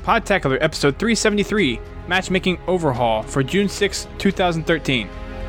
Podtacular episode 373, Matchmaking Overhaul for June 6, 2013.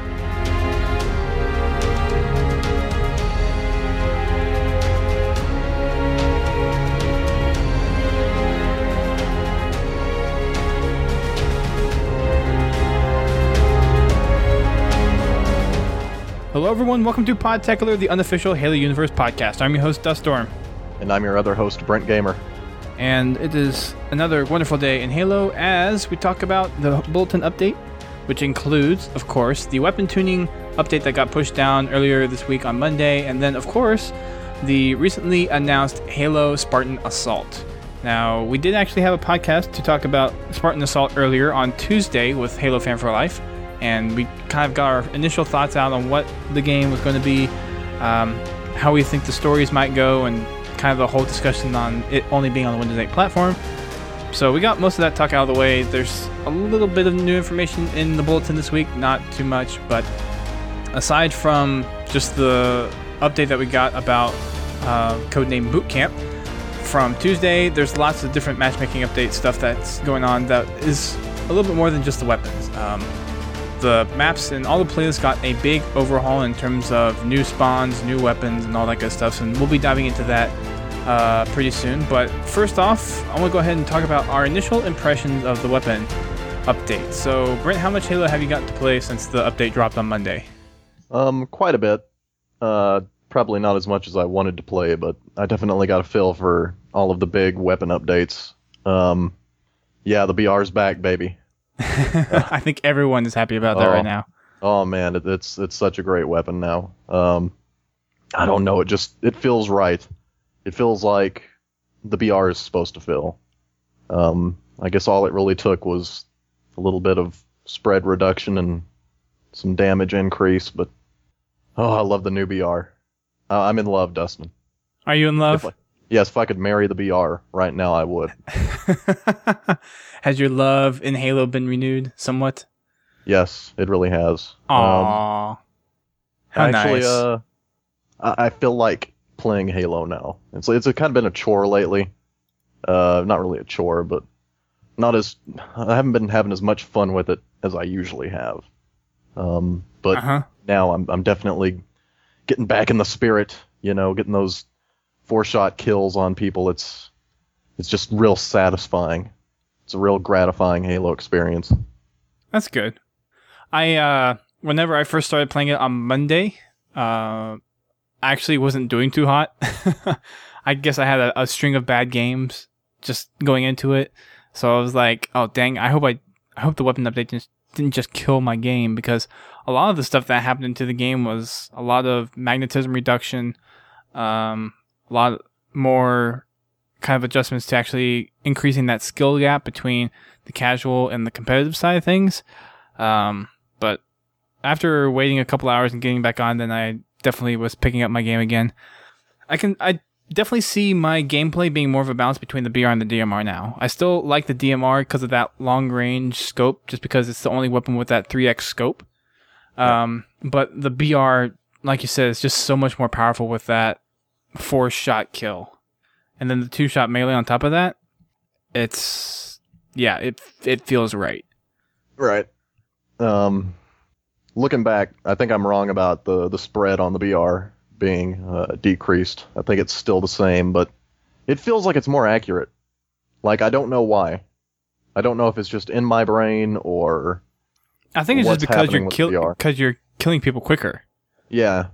Hello everyone, welcome to Podtacular, the unofficial Halo Universe podcast. I'm your host, Duststorm. And I'm your other host, Brent Gamer. And it is another wonderful day in Halo as we talk about the Bulletin update, which includes, of course, the weapon tuning update that got pushed down earlier this week on Monday, and then, of course, the recently announced Halo Spartan Assault. Now, we did actually have a podcast to talk about Spartan Assault earlier on Tuesday with Halo Fan for Life, and we kind of got our initial thoughts out on what the game was going to be, how we think the stories might go, and kind of the whole discussion on it only being on the Windows 8 platform. So we got most of that talk out of the way. There's a little bit of new information in the bulletin this week, not too much, but aside from just the update that we got about Codename Bootcamp from Tuesday, there's lots of different matchmaking update stuff that's going on that is a little bit more than just the weapons. The maps and all the playlists got a big overhaul in terms of new spawns, new weapons, and all that good stuff, and we'll be diving into that pretty soon. But first off, I want to go ahead and talk about our initial impressions of the weapon update. So, Brent, how much Halo have you got to play since the update dropped on Monday? Quite a bit. Probably not as much as I wanted to play, but I definitely got a feel for all of the big weapon updates. Yeah, the BR's back, baby. I think everyone is happy about that right now. Oh man, it's such a great weapon now. I don't know, it feels right. It feels like the BR is supposed to feel. I guess all it really took was a little bit of spread reduction and some damage increase, but I love the new BR. I'm in love, Dustin. Are you in love? Yes, if I could marry the BR right now, I would. Has your love in Halo been renewed somewhat? Yes, it really has. Aww. How nice. I feel like playing Halo now. It's kind of been a chore lately. Not really a chore, but I haven't been having as much fun with it as I usually have. But now I'm definitely getting back in the spirit, getting those 4-shot kills on people. It's just real satisfying. It's a real gratifying Halo experience. That's good. Whenever I first started playing it on Monday, I actually wasn't doing too hot. I guess I had a string of bad games just going into it. So I was like, oh dang, I hope the weapon update didn't just kill my game, because a lot of the stuff that happened into the game was a lot of magnetism reduction, a lot more kind of adjustments to actually increasing that skill gap between the casual and the competitive side of things. But after waiting a couple hours and getting back on, then I definitely was picking up my game again. I definitely see my gameplay being more of a balance between the BR and the DMR now. I still like the DMR because of that long range scope, just because it's the only weapon with that 3x scope. But the BR, like you said, is just so much more powerful with that 4-shot kill. And then the 2-shot melee on top of that, it feels right. Right. Looking back, I think I'm wrong about the spread on the BR being decreased. I think it's still the same, but it feels like it's more accurate. Like, I don't know why. I don't know if it's just in my brain or I think it's just because you're killing people quicker. Yeah.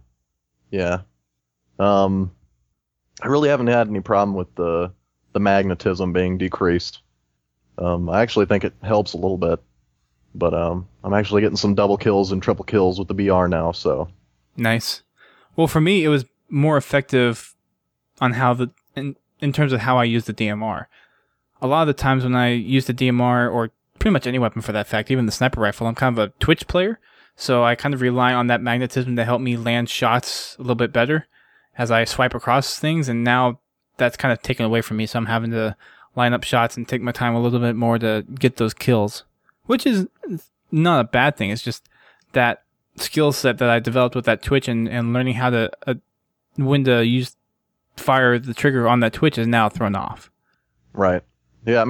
I really haven't had any problem with the magnetism being decreased. I actually think it helps a little bit. But I'm actually getting some double kills and triple kills with the BR now, so. Nice. Well, for me, it was more effective on in terms of how I use the DMR. A lot of the times when I use the DMR, or pretty much any weapon for that fact, even the sniper rifle, I'm kind of a twitch player, so I kind of rely on that magnetism to help me land shots a little bit better as I swipe across things, and now that's kind of taken away from me, so I'm having to line up shots and take my time a little bit more to get those kills, which is not a bad thing. It's just that skill set that I developed with that twitch and learning how to when to fire the trigger on that twitch is now thrown off. Right. Yeah, I mean,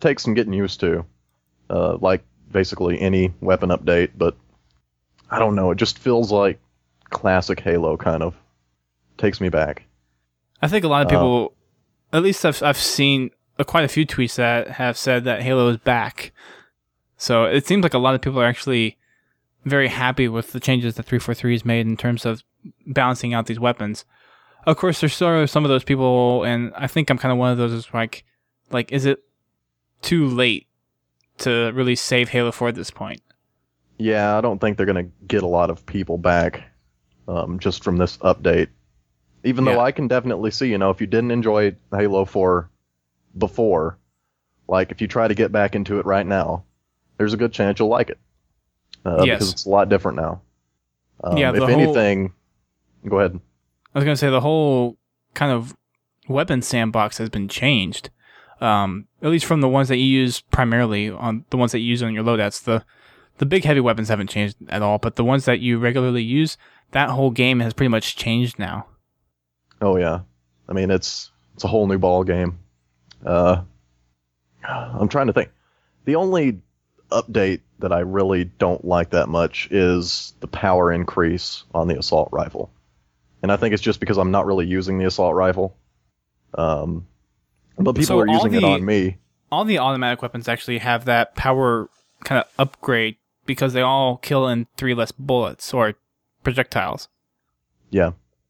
takes some getting used to, like basically any weapon update. But I don't know. It just feels like classic Halo kind of takes me back. I think a lot of people, at least I've seen quite a few tweets that have said that Halo is back. So it seems like a lot of people are actually very happy with the changes that 343 has made in terms of balancing out these weapons. Of course, there's sort of some of those people, and I think I'm kind of one of those, is like, is it too late to really save Halo 4 at this point? Yeah, I don't think they're going to get a lot of people back just from this update. Even though I can definitely see, if you didn't enjoy Halo 4 before, like if you try to get back into it right now, there's a good chance you'll like it. Because it's a lot different now. Anything, go ahead. I was going to say the whole kind of weapon sandbox has been changed. At least from the ones that you use primarily, on the ones that you use on your loadouts. The big heavy weapons haven't changed at all, but the ones that you regularly use, that whole game has pretty much changed now. Oh yeah. I mean, it's a whole new ball game. I'm trying to think. The only update that I really don't like that much is the power increase on the assault rifle. And I think it's just because I'm not really using the assault rifle. But people are using it on me. All the automatic weapons actually have that power kind of upgrade because they all kill in 3 less bullets or projectiles. Yeah.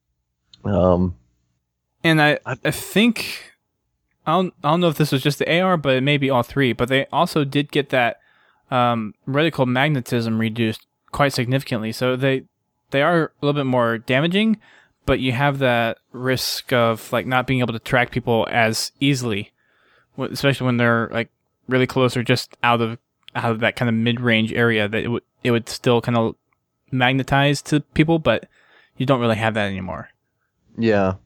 And I think, I don't know if this was just the AR, but it may be all 3. But they also did get that reticle magnetism reduced quite significantly. So they are a little bit more damaging, but you have that risk of like not being able to track people as easily, especially when they're like really close or just out of that kind of mid-range area. That it would still kind of magnetize to people, but you don't really have that anymore. Yeah.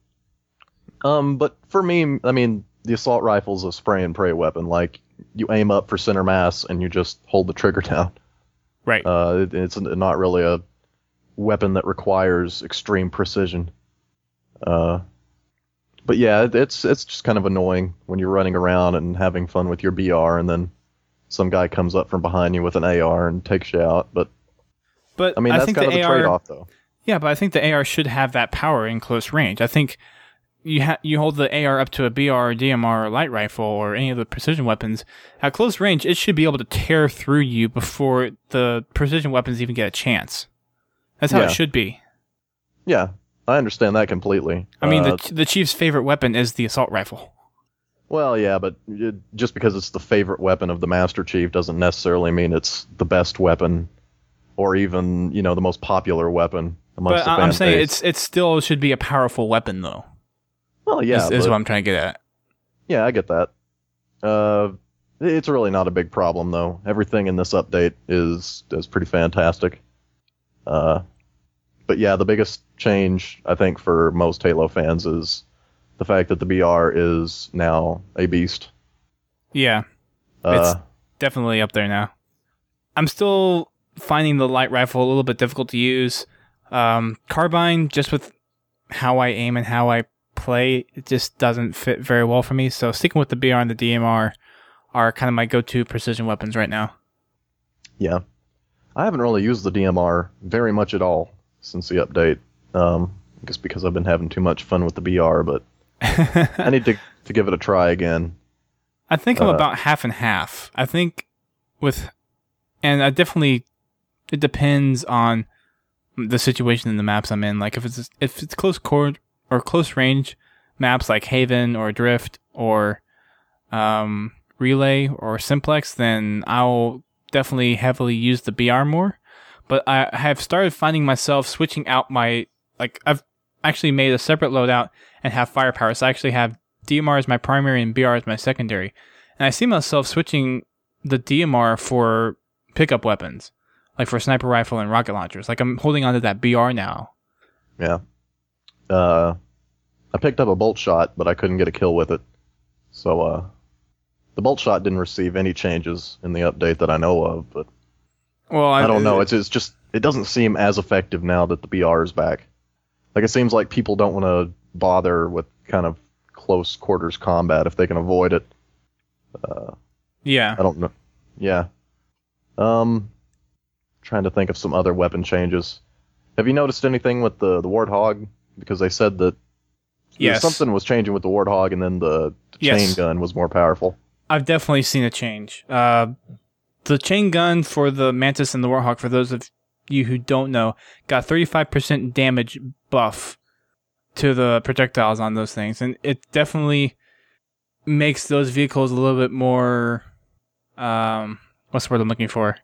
But for me, I mean, the assault rifle's a spray and pray weapon. Like, you aim up for center mass and you just hold the trigger down. Right. It's not really a weapon that requires extreme precision. But yeah, it's just kind of annoying when you're running around and having fun with your BR and then some guy comes up from behind you with an AR and takes you out. But I mean, that's kind of the trade-off, though. Yeah, but I think the AR should have that power in close range. I think you hold the AR up to a BR, or DMR, or light rifle, or any of the precision weapons. At close range, it should be able to tear through you before the precision weapons even get a chance. That's how it should be. Yeah, I understand that completely. I mean, the Chief's favorite weapon is the assault rifle. Well, yeah, but just because it's the favorite weapon of the Master Chief doesn't necessarily mean it's the best weapon, or even, the most popular weapon amongst the fan base. I'm saying it still should be a powerful weapon, though. Well, yeah. Is what I'm trying to get at. Yeah, I get that. It's really not a big problem, though. Everything in this update is pretty fantastic. But yeah, the biggest change, I think, for most Halo fans is the fact that the BR is now a beast. Yeah. It's definitely up there now. I'm still finding the light rifle a little bit difficult to use. Carbine, just with how I aim and how I play, it just doesn't fit very well for me. So sticking with the BR and the DMR are kind of my go-to precision weapons right now. Yeah. I haven't really used the DMR very much at all since the update. I guess because I've been having too much fun with the BR, but I need to give it a try again. I think I'm about half and half. I think and I definitely, it depends on the situation in the maps I'm in. Like if it's close quarter or close range maps like Haven or Drift or Relay or Simplex, then I'll definitely heavily use the BR more. But I have started finding myself switching out I've actually made a separate loadout and have firepower. So I actually have DMR as my primary and BR as my secondary. And I see myself switching the DMR for pickup weapons, like for sniper rifle and rocket launchers. Like I'm holding onto that BR now. Yeah. I picked up a bolt shot, but I couldn't get a kill with it. So the bolt shot didn't receive any changes in the update that I know of. But I don't know. It's just it doesn't seem as effective now that the BR is back. Like it seems like people don't want to bother with kind of close quarters combat if they can avoid it. Yeah. I don't know. Yeah. Trying to think of some other weapon changes. Have you noticed anything with the Warthog? Because they said that Yes. something was changing with the Warthog, and then the chain gun was more powerful. I've definitely seen a change. The chain gun for the Mantis and the Warthog, for those of you who don't know, got 35% damage buff to the projectiles on those things, and it definitely makes those vehicles a little bit more what's the word I'm looking for?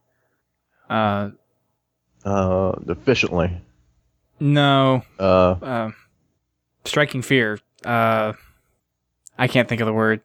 Efficiently. No. Striking fear. I can't think of the word.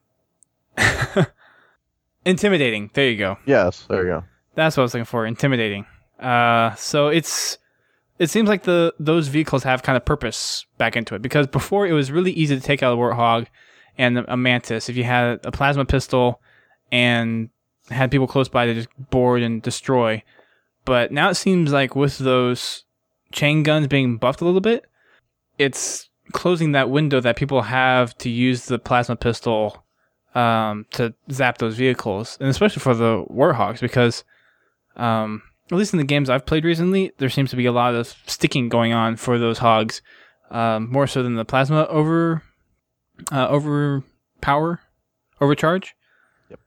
Intimidating. There you go. Yes, there you go. That's what I was looking for. Intimidating. So it seems like those vehicles have kind of purpose back into it, because before it was really easy to take out a Warthog and a Mantis if you had a plasma pistol and had people close by to just board and destroy. But now it seems like with those chain guns being buffed a little bit, it's closing that window that people have to use the plasma pistol to zap those vehicles, and especially for the Warthogs, because at least in the games I've played recently, there seems to be a lot of sticking going on for those hogs, more so than the plasma overcharge. Yep.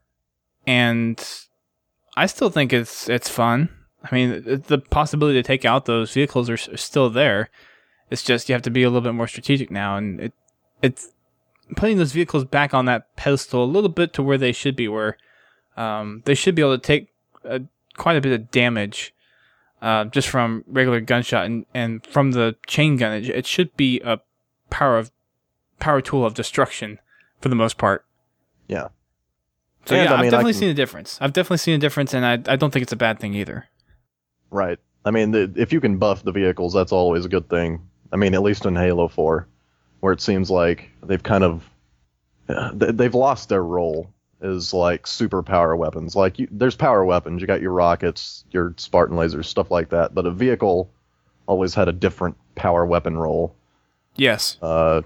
And I still think it's fun. I mean, the possibility to take out those vehicles are still there. It's just you have to be a little bit more strategic now, and it's putting those vehicles back on that pedestal a little bit to where they should be, where they should be able to take quite a bit of damage just from regular gunshot, and from the chain gun, it should be a power tool of destruction for the most part. Yeah. So yeah, I've definitely seen a difference. I've definitely seen a difference, and I don't think it's a bad thing either. Right. I mean, if you can buff the vehicles, that's always a good thing. I mean, at least in Halo 4, where it seems like they've kind of they've lost their role as like super power weapons. Like there's power weapons, you got your rockets, your Spartan lasers, stuff like that. But a vehicle always had a different power weapon role. Yes.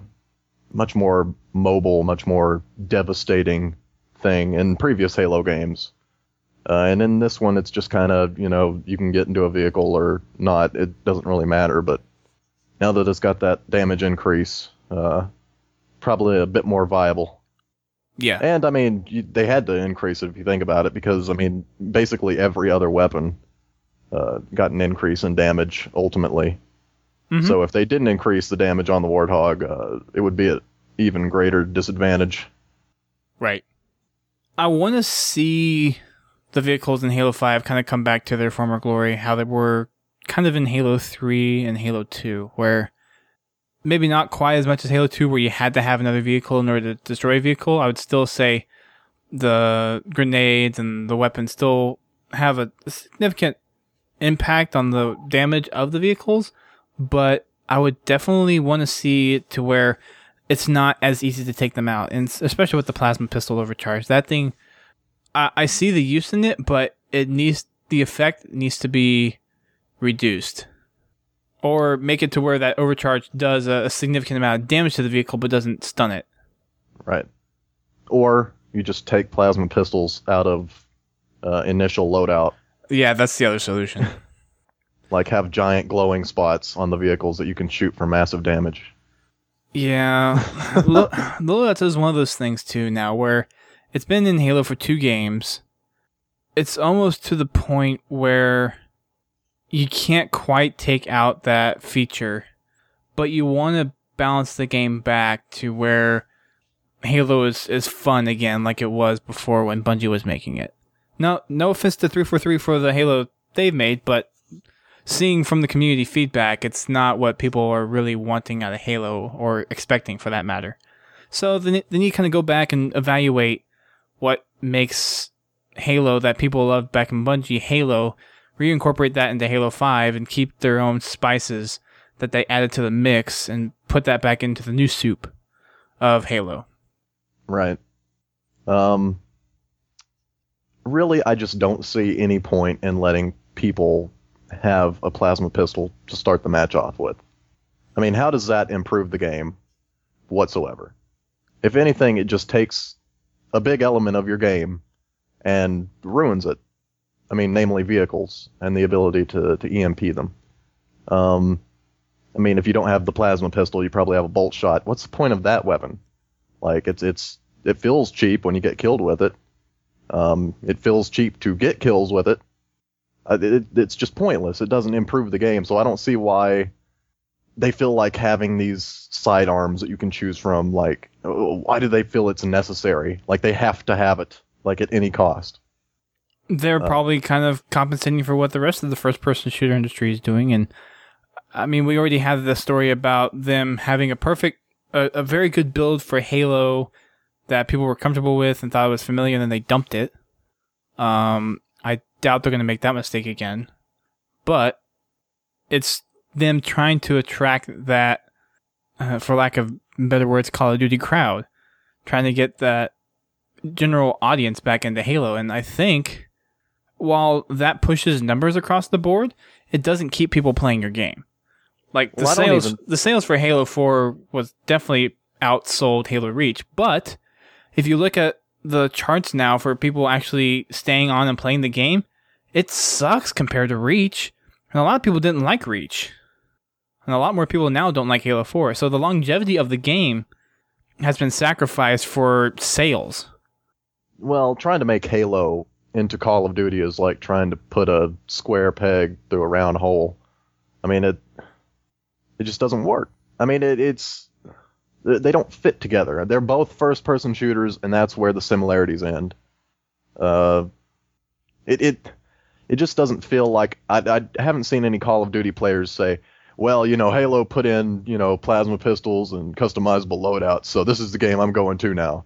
Much more mobile, much more devastating thing in previous Halo games. And in this one, it's just kind of, you can get into a vehicle or not. It doesn't really matter. But now that it's got that damage increase, probably a bit more viable. Yeah. And, I mean, they had to increase it if you think about it, because, I mean, basically every other weapon got an increase in damage, ultimately. Mm-hmm. So if they didn't increase the damage on the Warthog, it would be at even greater disadvantage. Right. I want to see the vehicles in Halo 5 kind of come back to their former glory, how they were kind of in Halo 3 and Halo 2, where maybe not quite as much as Halo 2, where you had to have another vehicle in order to destroy a vehicle. I would still say the grenades and the weapons still have a significant impact on the damage of the vehicles, but I would definitely want to see it to where it's not as easy to take them out, and especially with the plasma pistol overcharge. That thing, I see the use in it, but the effect needs to be reduced, or make it to where that overcharge does a significant amount of damage to the vehicle, but doesn't stun it. Right. Or you just take plasma pistols out of initial loadout. Yeah, that's the other solution. Like have giant glowing spots on the vehicles that you can shoot for massive damage. Yeah. The loadouts is one of those things too now, where it's been in Halo for 2 games. It's almost to the point where you can't quite take out that feature, but you want to balance the game back to where Halo is fun again, like it was before when Bungie was making it. No offense to 343 for the Halo they've made, but seeing from the community feedback, it's not what people are really wanting out of Halo, or expecting for that matter. So then you kind of go back and evaluate what makes Halo that people loved back in Bungie Halo, reincorporate that into Halo 5 and keep their own spices that they added to the mix and put that back into the new soup of Halo. Right. Really, I just don't see any point in letting people have a plasma pistol to start the match off with. I mean, how does that improve the game whatsoever? If anything, it just takes a big element of your game and ruins it. I mean, namely vehicles and the ability to EMP them. I mean, if you don't have the plasma pistol, you probably have a bolt shot. What's the point of that weapon? Like, it feels cheap when you get killed with it. It feels cheap to get kills with it. It's just pointless. It doesn't improve the game, so I don't see why they feel like having these sidearms that you can choose from. Like, why do they feel it's necessary? Like, they have to have it, like, at any cost. They're probably kind of compensating for what the rest of the first-person shooter industry is doing, and I mean, we already had the story about them having a very good build for Halo that people were comfortable with and thought it was familiar, and then they dumped it. I doubt they're going to make that mistake again. But it's them trying to attract that, for lack of better words, Call of Duty crowd. Trying to get that general audience back into Halo. And I think while that pushes numbers across the board, it doesn't keep people playing your game. Like, the sales for Halo 4 was definitely outsold Halo Reach, but if you look at the charts now for people actually staying on and playing the game, it sucks compared to Reach, and a lot of people didn't like Reach, and a lot more people now don't like Halo 4, so the longevity of the game has been sacrificed for sales. Well, trying to make Halo into Call of Duty is like trying to put a square peg through a round hole. I mean, it just doesn't work. I mean, they don't fit together. They're both first-person shooters, and that's where the similarities end. It just doesn't feel like... I haven't seen any Call of Duty players say, well, Halo put in, plasma pistols and customizable loadouts, so this is the game I'm going to now.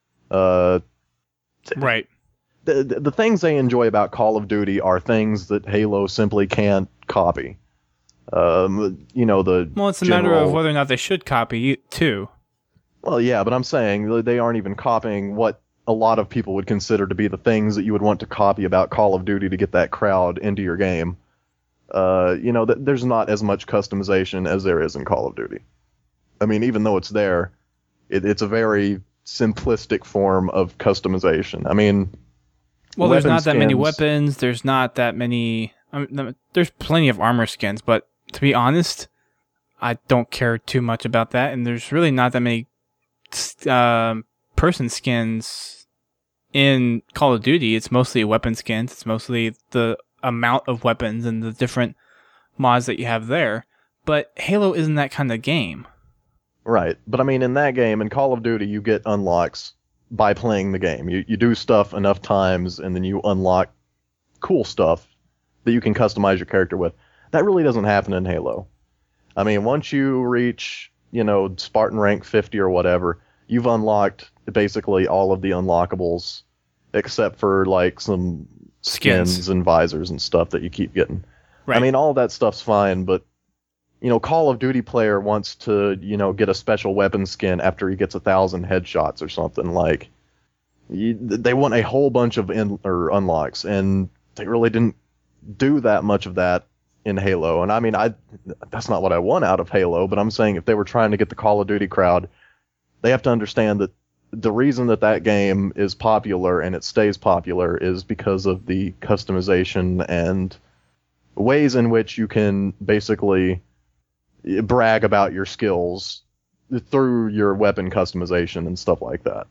Right. The things they enjoy about Call of Duty are things that Halo simply can't copy. Well, it's a matter of whether or not they should copy it, too. Well, yeah, but I'm saying they aren't even copying what a lot of people would consider to be the things that you would want to copy about Call of Duty to get that crowd into your game. There's not as much customization as there is in Call of Duty. I mean, even though it's there, it's a very simplistic form of customization. I mean, well, there's not that many weapons. There's not that many. There's plenty of armor skins, but to be honest, I don't care too much about that. And there's really not that many person skins in Call of Duty. It's mostly weapon skins. It's mostly the amount of weapons and the different mods that you have there. But Halo isn't that kind of game. Right. But I mean, in that game, in Call of Duty, you get unlocks by playing the game. You do stuff enough times, and then you unlock cool stuff that you can customize your character with. That really doesn't happen in Halo. I mean, once you reach, Spartan rank 50 or whatever, you've unlocked basically all of the unlockables, except for, like, some skins and visors and stuff that you keep getting. Right. I mean, all of that stuff's fine, but, Call of Duty player wants to, get a special weapon skin after he gets 1,000 headshots or something. Like, they want a whole bunch of unlocks, and they really didn't do that much of that in Halo. And I mean, that's not what I want out of Halo, but I'm saying if they were trying to get the Call of Duty crowd, they have to understand that the reason that game is popular and it stays popular is because of the customization and ways in which you can basically brag about your skills through your weapon customization and stuff like that.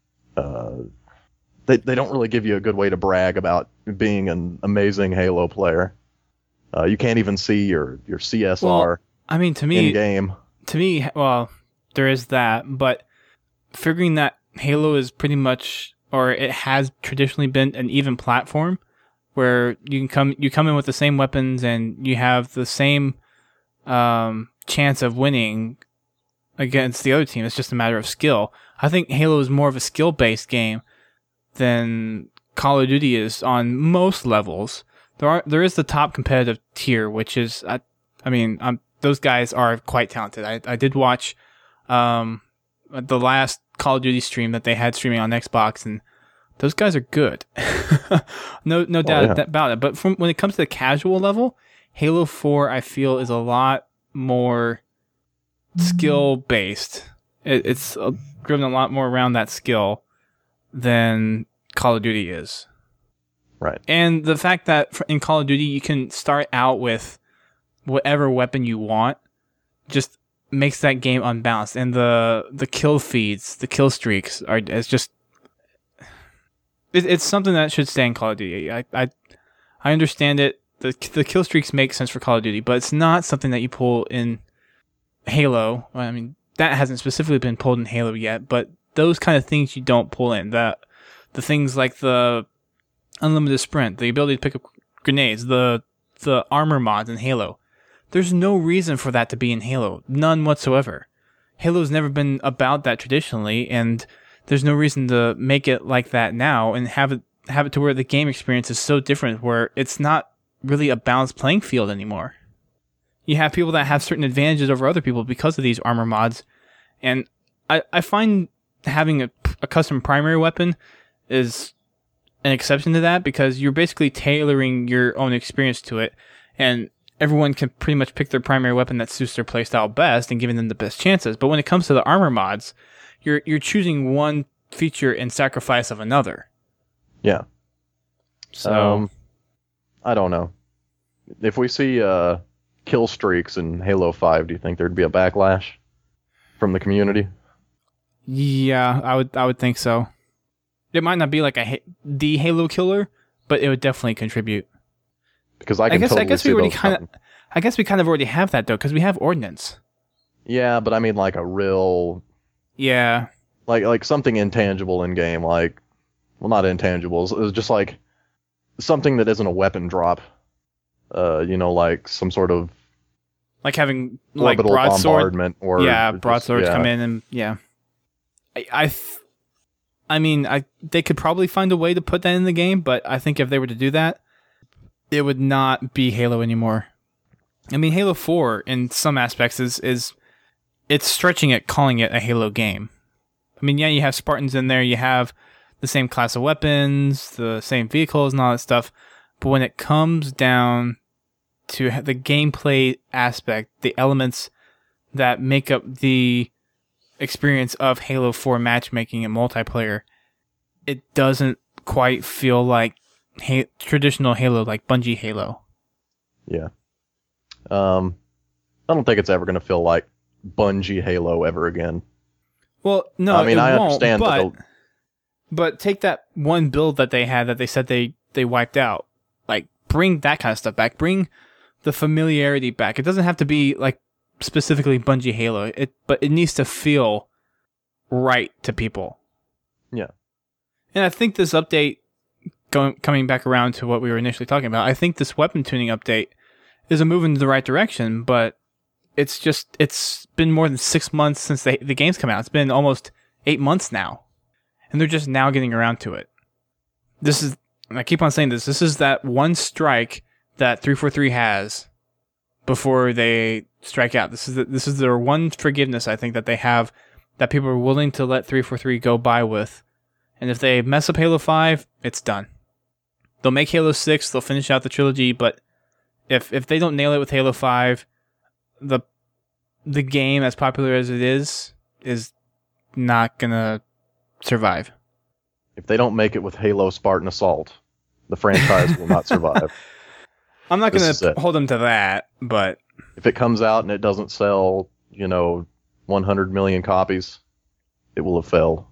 They don't really give you a good way to brag about being an amazing Halo player. You can't even see your CSR. Well, I mean, to me, in-game. To me, well, there is that, but figuring that Halo is pretty much, or it has traditionally been an even platform where you come in with the same weapons and you have the same chance of winning against the other team. It's just a matter of skill. I think Halo is more of a skill-based game than Call of Duty is on most levels. There is the top competitive tier, which is, those guys are quite talented. I did watch the last Call of Duty stream that they had streaming on Xbox, and those guys are good. no doubt about it. But when it comes to the casual level, Halo 4, I feel, is a lot more skill-based. It's driven a lot more around that skill than Call of Duty is. Right. And the fact that in Call of Duty you can start out with whatever weapon you want just makes that game unbalanced. And the kill feeds, the kill streaks it's something that should stay in Call of Duty. I understand it. The kill streaks make sense for Call of Duty, but it's not something that you pull in Halo. I mean, that hasn't specifically been pulled in Halo yet, but those kind of things you don't pull in. The things like the unlimited sprint, the ability to pick up grenades, the armor mods in Halo. There's no reason for that to be in Halo. None whatsoever. Halo's never been about that traditionally, and there's no reason to make it like that now and have it to where the game experience is so different where it's not really a balanced playing field anymore. You have people that have certain advantages over other people because of these armor mods, and I find having a custom primary weapon is an exception to that because you're basically tailoring your own experience to it, and everyone can pretty much pick their primary weapon that suits their playstyle best and giving them the best chances. But when it comes to the armor mods, you're choosing one feature in sacrifice of another. Yeah. So I don't know. If we see kill streaks in Halo 5, do you think there'd be a backlash from the community? Yeah, I would think so. It might not be like the Halo killer, but it would definitely contribute. Because I guess we already I guess we kind of already have that though, because we have Ordnance. Yeah, but I mean like a real. Yeah. Like something intangible in game, like, well, not intangible. It's just like something that isn't a weapon drop. Like some sort of like having like orbital broadsword bombardment or broadswords come in and I mean, they could probably find a way to put that in the game, but I think if they were to do that, it would not be Halo anymore. I mean, Halo 4 in some aspects is it's stretching it, calling it a Halo game. I mean, yeah, you have Spartans in there, you have the same class of weapons, the same vehicles and all that stuff, but when it comes down to the gameplay aspect, the elements that make up the experience of Halo 4 matchmaking and multiplayer, it doesn't quite feel like traditional Halo, like Bungie Halo. Yeah. I don't think it's ever going to feel like Bungie Halo ever again. Well, no, I mean, I understand, but take that one build that they had that they said they wiped out. Like, bring that kind of stuff back. Bring the familiarity back. It doesn't have to be like specifically Bungie Halo, but it needs to feel right to people. Yeah. And I think this update, coming back around to what we were initially talking about, I think this weapon tuning update is a move in the right direction, but it's been more than 6 months since the game's come out. It's been almost 8 months now. And they're just now getting around to it. I keep on saying this is that one strike that 343 has before they strike out. This is their one forgiveness, I think, that they have, that people are willing to let 343 go by with. And if they mess up Halo 5, it's done. They'll make Halo 6, they'll finish out the trilogy, but if they don't nail it with Halo 5, the game, as popular as it is not gonna survive. If they don't make it with Halo Spartan Assault, the franchise will not survive. I'm not going to hold them to that, but if it comes out and it doesn't sell, 100 million copies, it will have failed.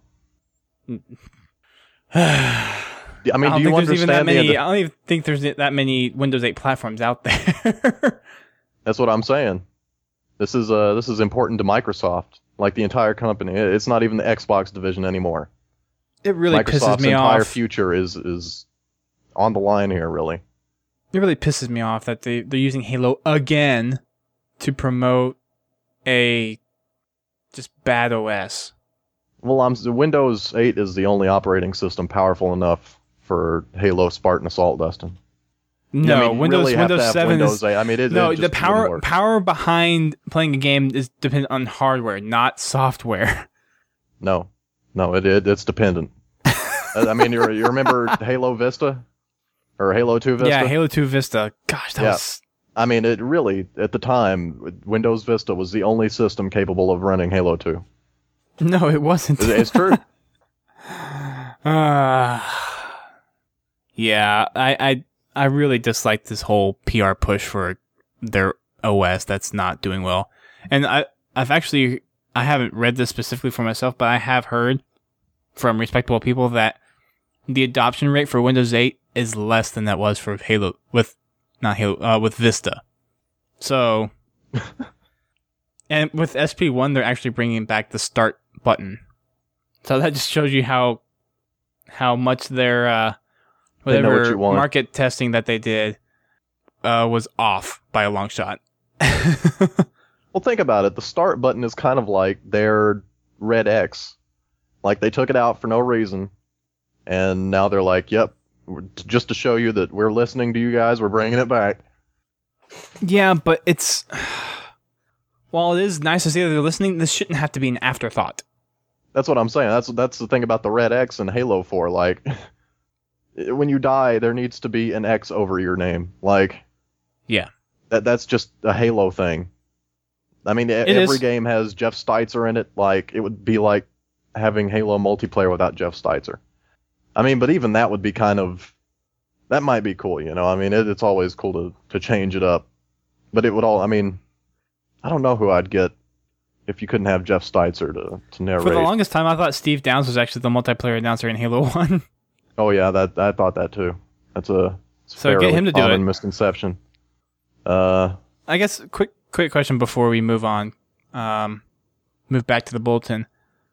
I mean, do you understand I don't even think there's that many Windows 8 platforms out there. That's what I'm saying. This is important to Microsoft, like the entire company. It's not even the Xbox division anymore. It really pisses me off. Microsoft's entire future is on the line here, really. It really pisses me off that they're using Halo again to promote a just bad OS. Well, Windows 8 is the only operating system powerful enough for Halo Spartan Assault, Dustin. No, Windows 7 Windows 8. I mean, the power behind playing a game is dependent on hardware, not software. No, it's dependent. I mean, you remember Halo Vista or Halo 2 Vista? Yeah, Halo 2 Vista. Gosh, that was. I mean, it really, at the time, Windows Vista was the only system capable of running Halo 2. No, it wasn't. It's true. Yeah, I really dislike this whole PR push for their OS that's not doing well. And I haven't read this specifically for myself, but I have heard from respectable people that the adoption rate for Windows 8 is less than that was for with Vista. So, and with SP1, they're actually bringing back the start button. So that just shows you how much their whatever market testing that they did was off by a long shot. Well, think about it. The start button is kind of like their Red X. Like, they took it out for no reason, and now they're like, yep, just to show you that we're listening to you guys, we're bringing it back. Yeah, but it's... While it is nice to see that they're listening, this shouldn't have to be an afterthought. That's what I'm saying. That's the thing about the Red X and Halo 4. Like, when you die, there needs to be an X over your name. Like, yeah, that's just a Halo thing. I mean, every game has Jeff Steitzer in it. Like, it would be like having Halo multiplayer without Jeff Steitzer. I mean, but even that would be kind of... That might be cool, you know? I mean, it's always cool to change it up. But it would all... I mean, I don't know who I'd get if you couldn't have Jeff Steitzer to narrate. For the longest time, I thought Steve Downs was actually the multiplayer announcer in Halo 1. Oh, yeah, I thought that too. It's a get him to do it. Misconception. I guess, quick question before we move on. Move back to the bulletin.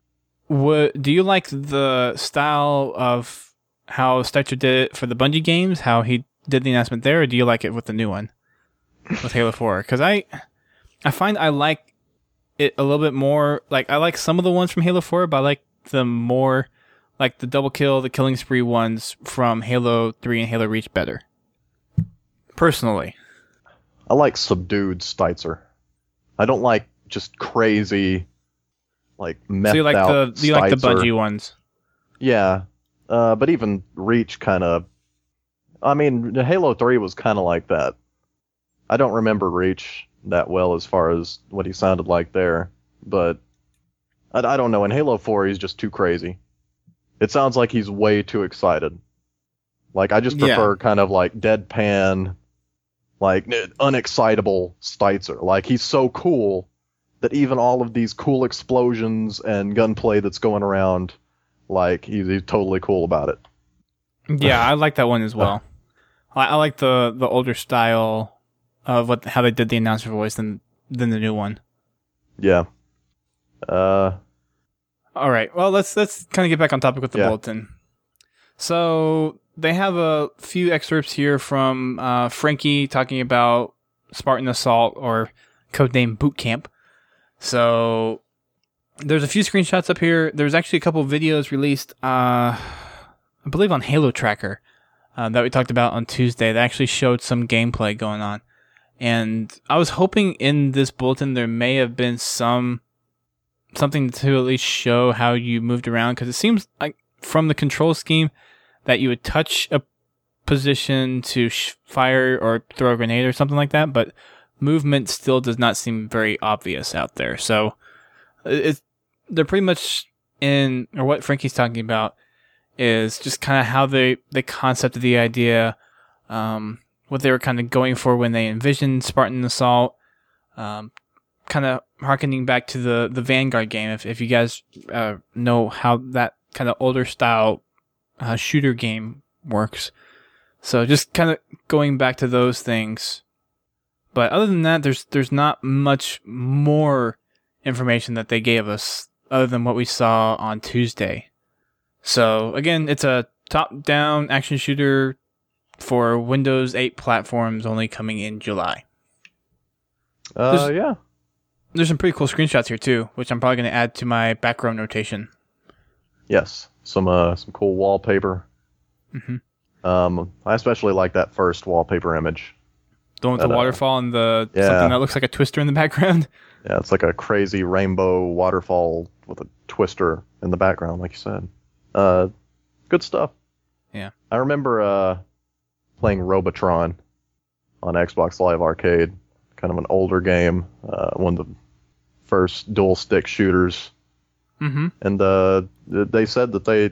Do you like the style of how Steitzer did it for the Bungie games, how he did the announcement there, or do you like it with the new one, with Halo 4? Because I find I like it a little bit more. Like, I like some of the ones from Halo 4, but I like the more, like the double kill, the killing spree ones from Halo 3 and Halo Reach better. Personally. I like subdued Steitzer. I don't like just crazy, like, methed so you like out you like the Bungie ones? Yeah. But even Reach kind of... I mean, Halo 3 was kind of like that. I don't remember Reach that well as far as what he sounded like there, but I don't know. In Halo 4, he's just too crazy. It sounds like he's way too excited. Like, I just prefer kind of like deadpan, like unexcitable Steitzer. Like, he's so cool that even all of these cool explosions and gunplay that's going around, like, he's totally cool about it. Yeah, I like that one as well. I like the older style of how they did the announcer voice than the new one. Yeah. All right. Well, let's kind of get back on topic with the bulletin. So they have a few excerpts here from Frankie talking about Spartan Assault, or codename Boot Camp. So there's a few screenshots up here. There's actually a couple videos released, I believe on Halo Tracker, that we talked about on Tuesday. That actually showed some gameplay going on. And I was hoping in this bulletin there may have been something to at least show how you moved around, because it seems like from the control scheme that you would touch a position to fire or throw a grenade or something like that, but movement still does not seem very obvious out there. So they're pretty much or what Frankie's talking about is just kind of how they concepted the idea, what they were kind of going for when they envisioned Spartan Assault, kind of harkening back to the Vanguard game, if you guys know how that kind of older style shooter game works. So just kind of going back to those things. But other than that, there's not much more information that they gave us other than what we saw on Tuesday. So again, it's a top-down action shooter for Windows 8 platforms, only coming in July. Yeah. There's some pretty cool screenshots here too, which I'm probably going to add to my back row notation. Yes, some cool wallpaper. Mm-hmm. I especially like that first wallpaper image. The one with the waterfall and something that looks like a twister in the background. Yeah, it's like a crazy rainbow waterfall with a twister in the background, like you said. Good stuff. Yeah. I remember playing Robotron on Xbox Live Arcade, kind of an older game, one of the first dual stick shooters. Mm-hmm. And they said that they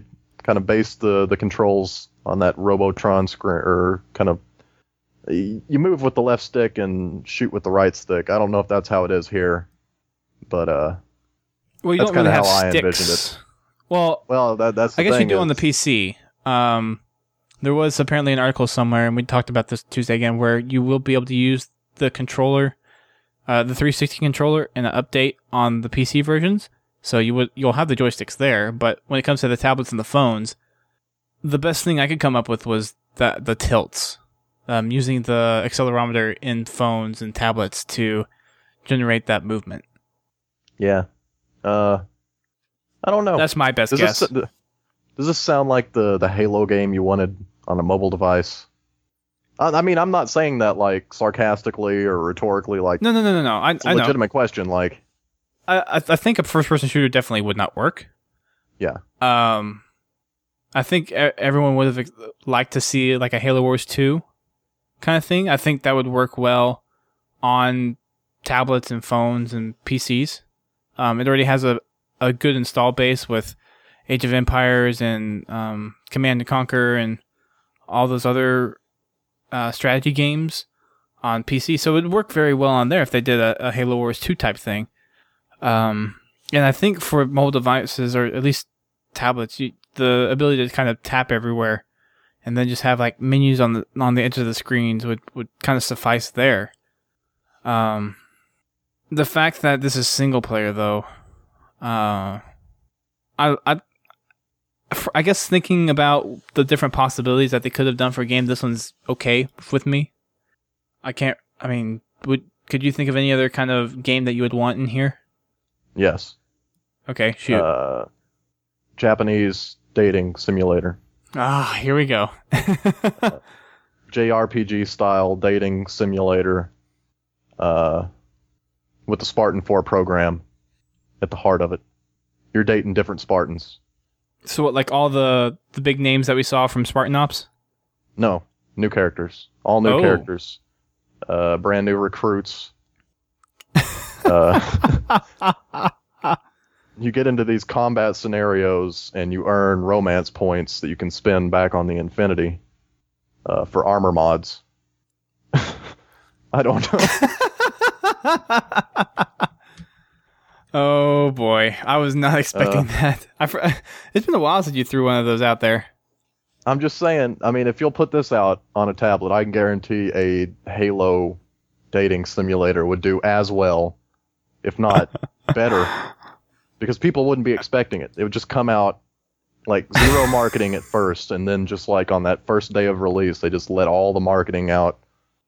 kind of based the controls on that Robotron screen, or kind of you move with the left stick and shoot with the right stick. I don't know if that's how it is here, but well, you that's don't really have how I sticks. envisioned it. Well, that's the I guess you thing do on the is- PC. There was apparently an article somewhere, and we talked about this Tuesday again, where you will be able to use the controller, the 360 controller, in an update on the PC versions. So you'll have the joysticks there, but when it comes to the tablets and the phones, the best thing I could come up with was the tilts, using the accelerometer in phones and tablets to generate that movement. Yeah. I don't know. That's my best guess. Does this sound like the Halo game you wanted on a mobile device? I mean, I'm not saying that like sarcastically or rhetorically. Like, No. it's a I know. legitimate question. Like, I think a first-person shooter definitely would not work. yeah, I think everyone would have liked to see like a Halo Wars 2 kind of thing. I think that would work well on tablets and phones and PCs. It already has a good install base with Age of Empires and Command & Conquer and all those other strategy games on PC. So it would work very well on there if they did a Halo Wars 2 type thing. And I think for mobile devices, or at least tablets, the ability to kind of tap everywhere and then just have like menus on the edge of the screens would kind of suffice there. The fact that this is single player, though, I guess thinking about the different possibilities that they could have done for a game, this one's okay with me. Could you think of any other kind of game that you would want in here? yes. Okay, shoot. Japanese dating simulator. Here we go. JRPG style dating simulator. With the Spartan 4 program at the heart of it. You're dating different Spartans. So what, like all the big names that we saw from Spartan Ops? No, new characters. All new Oh. characters. Brand new recruits. You get into these combat scenarios and you earn romance points that you can spend back on the Infinity for armor mods. I don't know. Oh boy, I was not expecting that. It's been a while since you threw one of those out there. I'm just saying, I mean, if you'll put this out on a tablet, I can guarantee a Halo dating simulator would do as well, if not better, because people wouldn't be expecting it. It would just come out like zero marketing at first, and then just like on that first day of release, they just let all the marketing out.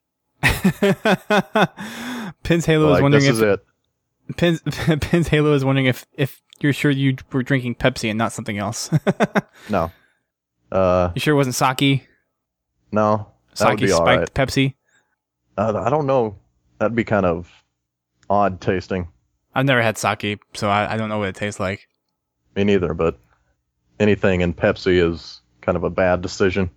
Pins Halo is Like, wondering this is it. Pins Halo is wondering if you're sure you were drinking Pepsi and not something else. No. You sure it wasn't sake? No. That would Sake be all spiked right. Pepsi? I don't know. That'd be kind of odd tasting. I've never had sake, so I don't know what it tastes like. Me neither, but anything in Pepsi is kind of a bad decision.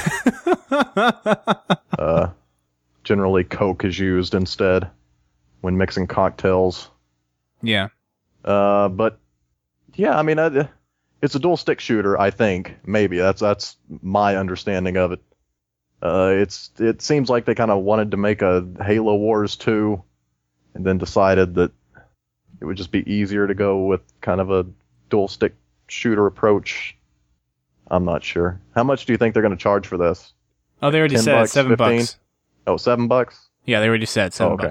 Generally, Coke is used instead when mixing cocktails. Yeah. But yeah, I mean, it's a dual stick shooter. I think maybe that's my understanding of it. It seems like they kind of wanted to make a Halo Wars 2, and then decided that it would just be easier to go with kind of a dual stick shooter approach. I'm not sure. How much do you think they're going to charge for this? Oh, they already 10 said bucks, $7. 15? Oh, $7? Yeah, they already said $7. okay.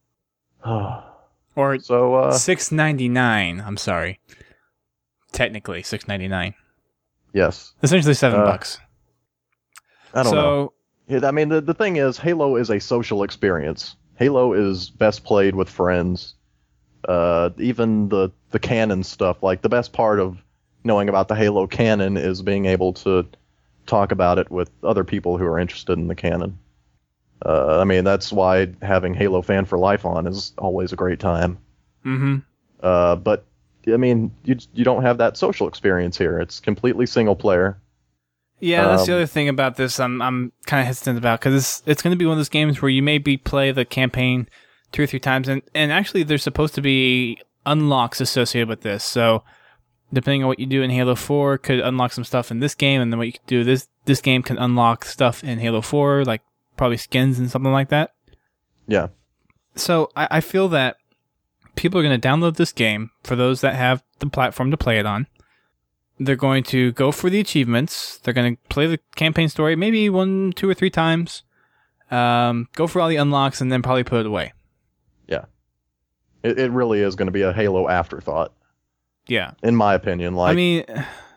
Or So, $6.99. I'm sorry. Technically $6.99. yes. Essentially $7. I don't know. So I mean, the thing is, Halo is a social experience. Halo is best played with friends. Even the canon stuff, like the best part of knowing about the Halo canon is being able to talk about it with other people who are interested in the canon. I mean, that's why having Halo Fan for Life on is always a great time. Mm-hmm. But I mean, you don't have that social experience here. It's completely single player. Yeah, that's the other thing about this I'm kind of hesitant about, because it's going to be one of those games where you maybe play the campaign 2 or 3 times, and actually there's supposed to be unlocks associated with this. So depending on what you do in Halo 4, could unlock some stuff in this game, and then what you could do this game can unlock stuff in Halo 4, like probably skins and something like that. Yeah. So I feel that people are going to download this game for those that have the platform to play it on. They're going to go for the achievements. They're going to play the campaign story maybe 1, 2, or 3 times. Go for all the unlocks and then probably put it away. Yeah. It really is going to be a Halo afterthought. Yeah. In my opinion. Like, I mean,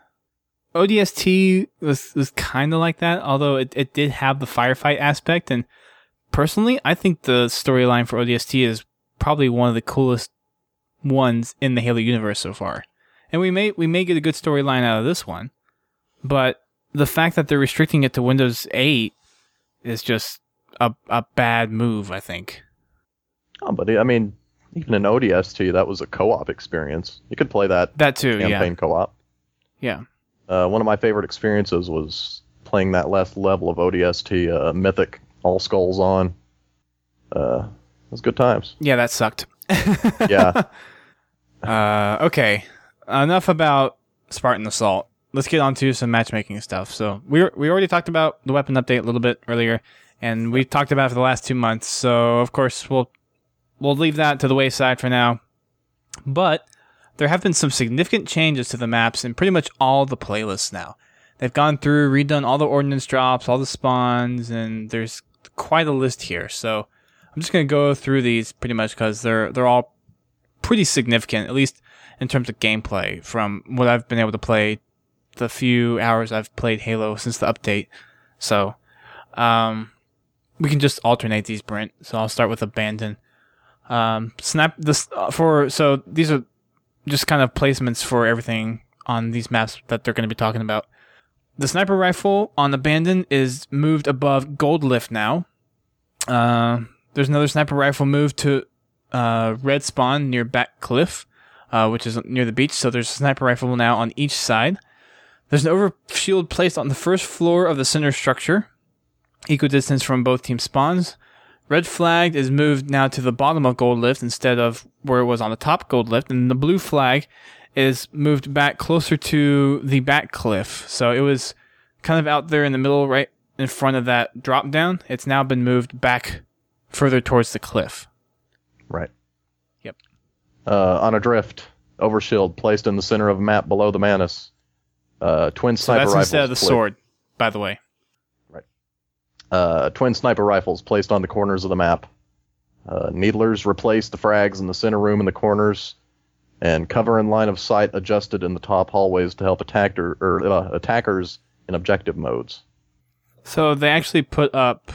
ODST was kind of like that, although it did have the firefight aspect. And personally, I think the storyline for ODST is probably one of the coolest ones in the Halo universe so far. And we may get a good storyline out of this one, but the fact that they're restricting it to Windows 8 is just a bad move, I think. Oh, but I mean, even in ODST, that was a co-op experience. You could play that too, campaign co-op. Yeah. One of my favorite experiences was playing that last level of ODST, Mythic, All Skulls on. It was good times. Yeah, that sucked. Yeah. Okay. Enough about Spartan Assault. Let's get on to some matchmaking stuff. So we already talked about the weapon update a little bit earlier, and we've talked about it for the last 2 months. So of course we'll leave that to the wayside for now. But there have been some significant changes to the maps in pretty much all the playlists now. They've gone through, redone all the ordnance drops, all the spawns, and there's quite a list here. So I'm just going to go through these pretty much because they're all pretty significant, at least in terms of gameplay, from what I've been able to play the few hours I've played Halo since the update. So we can just alternate these, Brent. So I'll start with Abandon. So these are just kind of placements for everything on these maps that they're going to be talking about. The sniper rifle on Abandon is moved above Gold Lift now. There's another sniper rifle moved to Red Spawn near Back Cliff, which is near the beach. So there's a sniper rifle now on each side. There's an overshield placed on the first floor of the center structure, equidistance from both team spawns. Red flag is moved now to the bottom of Gold Lift instead of where it was on the top Gold Lift, and the blue flag is moved back closer to the back cliff. So it was kind of out there in the middle, right in front of that drop down. It's now been moved back further towards the cliff. Right. Yep. On Adrift, overshield placed in the center of a map below the Manus. Twin sniper rifles. That's instead of the sword, by the way. Twin sniper rifles placed on the corners of the map. Needlers replaced the frags in the center room and the corners, and cover and line of sight adjusted in the top hallways to help attackers in objective modes. So they actually put up,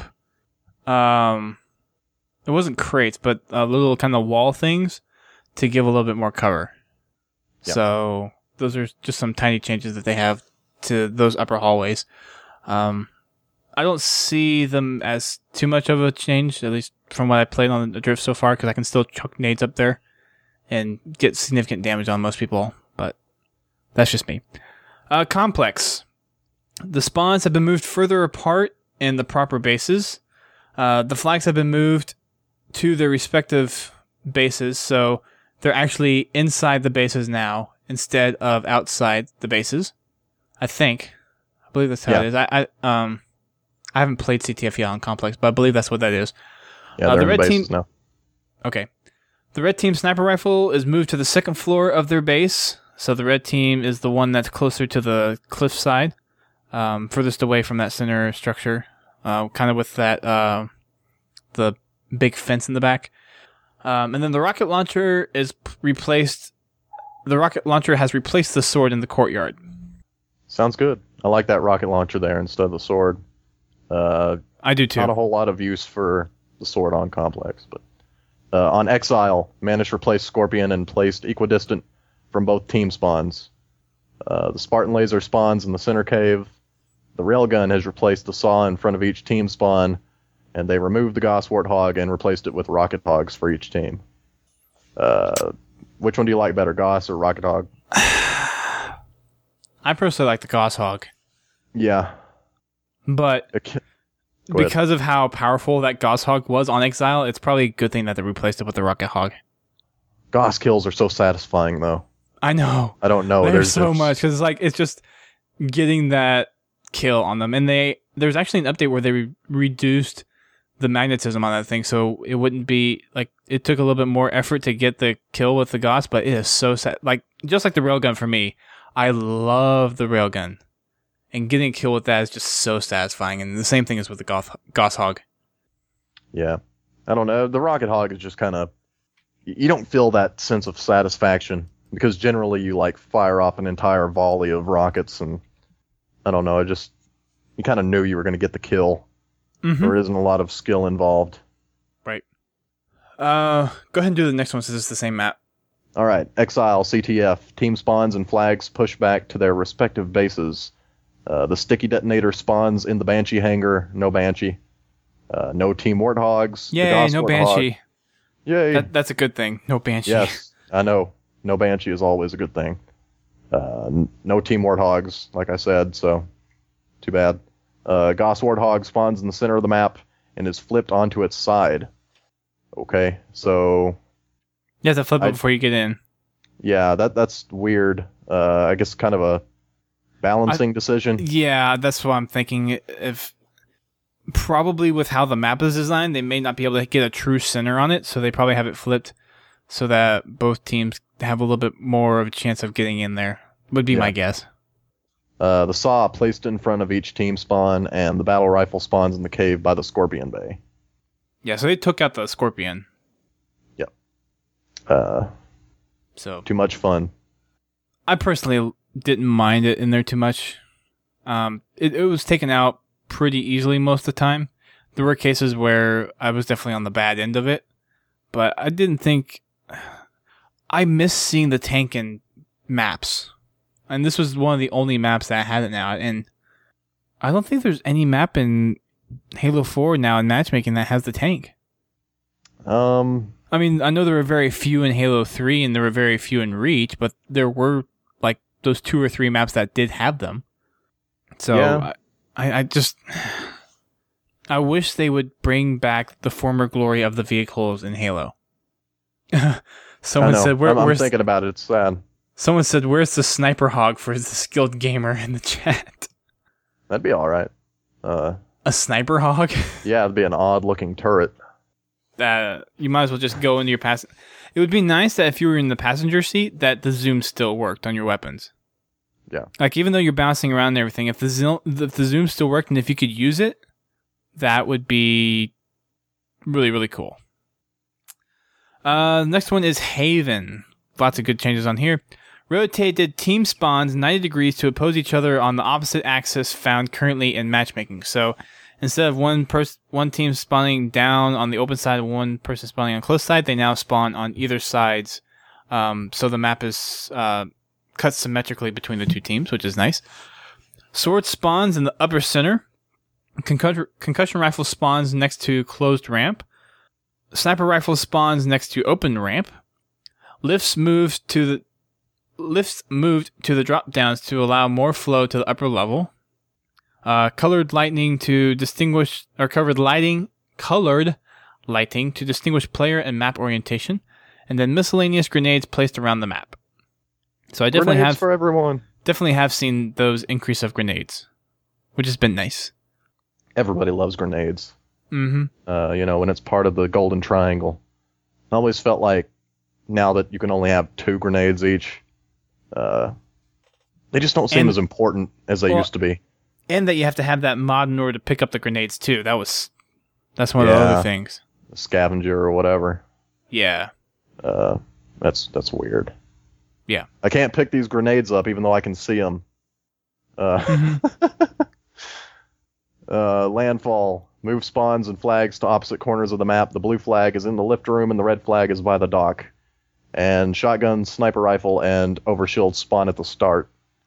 it wasn't crates, but little kind of wall things to give a little bit more cover. Yep. So those are just some tiny changes that they have to those upper hallways. I don't see them as too much of a change, at least from what I played on the Drift so far, because I can still chuck nades up there and get significant damage on most people, but that's just me. Complex. The spawns have been moved further apart in the proper bases. The flags have been moved to their respective bases, so they're actually inside the bases now instead of outside the bases. I believe that's how it is. I haven't played CTF yet on Complex, but I believe that's what that is. Yeah, they're in the bases now. Okay. The red team sniper rifle is moved to the second floor of their base. So the red team is the one that's closer to the cliff side, furthest away from that center structure, kind of with that the big fence in the back. And then the rocket launcher is replaced. The rocket launcher has replaced the sword in the courtyard. Sounds good. I like that rocket launcher there instead of the sword. I do too. Not a whole lot of use for the sword on Complex, but on Exile, Manish replaced Scorpion and placed equidistant from both team spawns. The Spartan laser spawns in the center cave. The railgun has replaced the saw in front of each team spawn, and they removed the Gauss Warthog and replaced it with Rocket Hogs for each team. Which one do you like better, Gauss or Rocket Hog? I personally like the Gauss Hog. Yeah. But because of how powerful that Gauss Hog was on Exile, it's probably a good thing that they replaced it with the Rocket Hog. Gauss kills are so satisfying, though. I know. I don't know. There's so much because it's just getting that kill on them, and there's actually an update where they reduced the magnetism on that thing, so it wouldn't be like it took a little bit more effort to get the kill with the Gauss, but it is so sad. Like just like the railgun for me, I love the railgun, and getting a kill with that is just so satisfying. And the same thing is with the Gauss Hog. Yeah, I don't know. The Rocket Hog is just kind of, you don't feel that sense of satisfaction because generally you like fire off an entire volley of rockets, and I don't know. You kind of knew you were going to get the kill. Mm-hmm. There isn't a lot of skill involved. Right. Go ahead and do the next one since it's the same map. All right. Exile, CTF. Team spawns and flags push back to their respective bases. The sticky detonator spawns in the Banshee hangar. No Banshee. No Team Warthogs. Yay, no Banshee. Yay. That's a good thing. No Banshee. Yes, I know. No Banshee is always a good thing. No Team Warthogs, like I said, so too bad. Gauss Warthog spawns in the center of the map and is flipped onto its side. Okay, so you have to flip it before you get in. Yeah, that's weird. I guess kind of a balancing decision. Yeah, that's what I'm thinking. If probably with how the map is designed, they may not be able to get a true center on it, so they probably have it flipped so that both teams have a little bit more of a chance of getting in there. Would be my guess. The saw placed in front of each team spawn, and the battle rifle spawns in the cave by the Scorpion Bay. Yeah, so they took out the Scorpion. Yep. So too much fun. I personally didn't mind it in there too much. It was taken out pretty easily most of the time. There were cases where I was definitely on the bad end of it, but I didn't think... I miss seeing the tank in maps. And this was one of the only maps that had it now. And I don't think there's any map in Halo 4 now in matchmaking that has the tank. I mean, I know there were very few in Halo 3 and there were very few in Reach, but there were like those 2 or 3 maps that did have them. So yeah. I wish they would bring back the former glory of the vehicles in Halo. Someone said, I'm thinking about it. It's sad. Someone said, "Where's the sniper hog for the skilled gamer?" in the chat. That'd be all right. A sniper hog? Yeah, it'd be an odd-looking turret. You might as well just go into your pass. It would be nice that if you were in the passenger seat, that the zoom still worked on your weapons. Yeah. Like even though you're bouncing around and everything, if the zoom still worked and if you could use it, that would be really, really cool. Next one is Haven. Lots of good changes on here. Rotated team spawns 90 degrees to oppose each other on the opposite axis found currently in matchmaking. So instead of one team spawning down on the open side and one person spawning on close side, they now spawn on either sides. So the map is cut symmetrically between the two teams, which is nice. Sword spawns in the upper center. Concussion rifle spawns next to closed ramp. Sniper rifle spawns next to open ramp. Lifts moved to the drop downs to allow more flow to the upper level. Colored lighting to distinguish colored lighting to distinguish player and map orientation, and then miscellaneous grenades placed around the map. So I definitely grenades for everyone. Definitely have seen those increase of grenades, which has been nice. Everybody loves grenades. Mm-hmm. When it's part of the golden triangle. I always felt like now that you can only have 2 grenades each, they just don't seem as important as they used to be. And that you have to have that mod in order to pick up the grenades too. That's one of the other things. The scavenger or whatever. Yeah. That's weird. Yeah. I can't pick these grenades up even though I can see them. Landfall. Move spawns and flags to opposite corners of the map. The blue flag is in the lift room and the red flag is by the dock. And shotgun, sniper rifle, and overshield spawn at the start.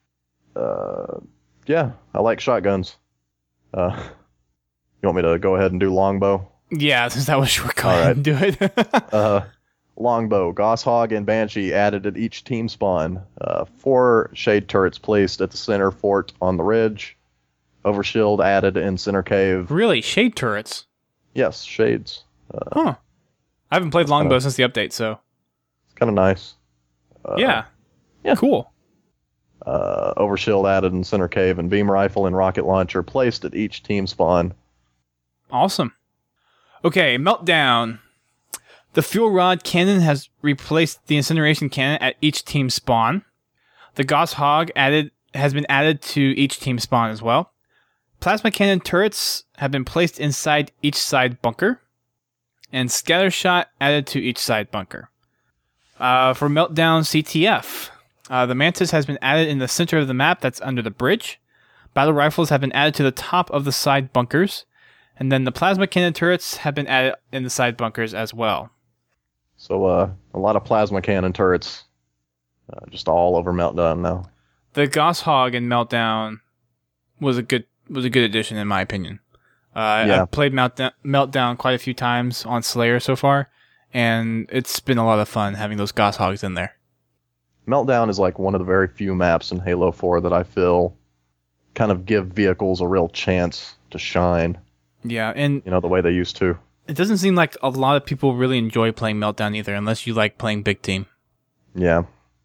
Yeah, I like shotguns. You want me to go ahead and do longbow? Yeah, since that was short, go ahead and do it. Longbow, Gauss Hog, and Banshee added at each team spawn. 4 shade turrets placed at the center fort on the ridge. Overshield added in center cave. Really? Shade turrets? Yes, shades. I haven't played longbow since the update, so... It's kind of nice. Yeah. Cool. Overshield added in center cave, and beam rifle and rocket launcher placed at each team spawn. Awesome. Okay, Meltdown. The fuel rod cannon has replaced the incineration cannon at each team spawn. The Gauss Hog has been added to each team spawn as well. Plasma cannon turrets have been placed inside each side bunker. And scatter shot added to each side bunker. For Meltdown CTF, the Mantis has been added in the center of the map that's under the bridge. Battle rifles have been added to the top of the side bunkers. And then the plasma cannon turrets have been added in the side bunkers as well. So a lot of plasma cannon turrets just all over Meltdown now. The Gauss Hog in Meltdown was a good addition in my opinion. I've played Meltdown quite a few times on Slayer so far, and it's been a lot of fun having those Gauss Hogs in there. Meltdown is like one of the very few maps in Halo 4 that I feel kind of give vehicles a real chance to shine. Yeah, and the way they used to. It doesn't seem like a lot of people really enjoy playing Meltdown either, unless you like playing big team. Yeah.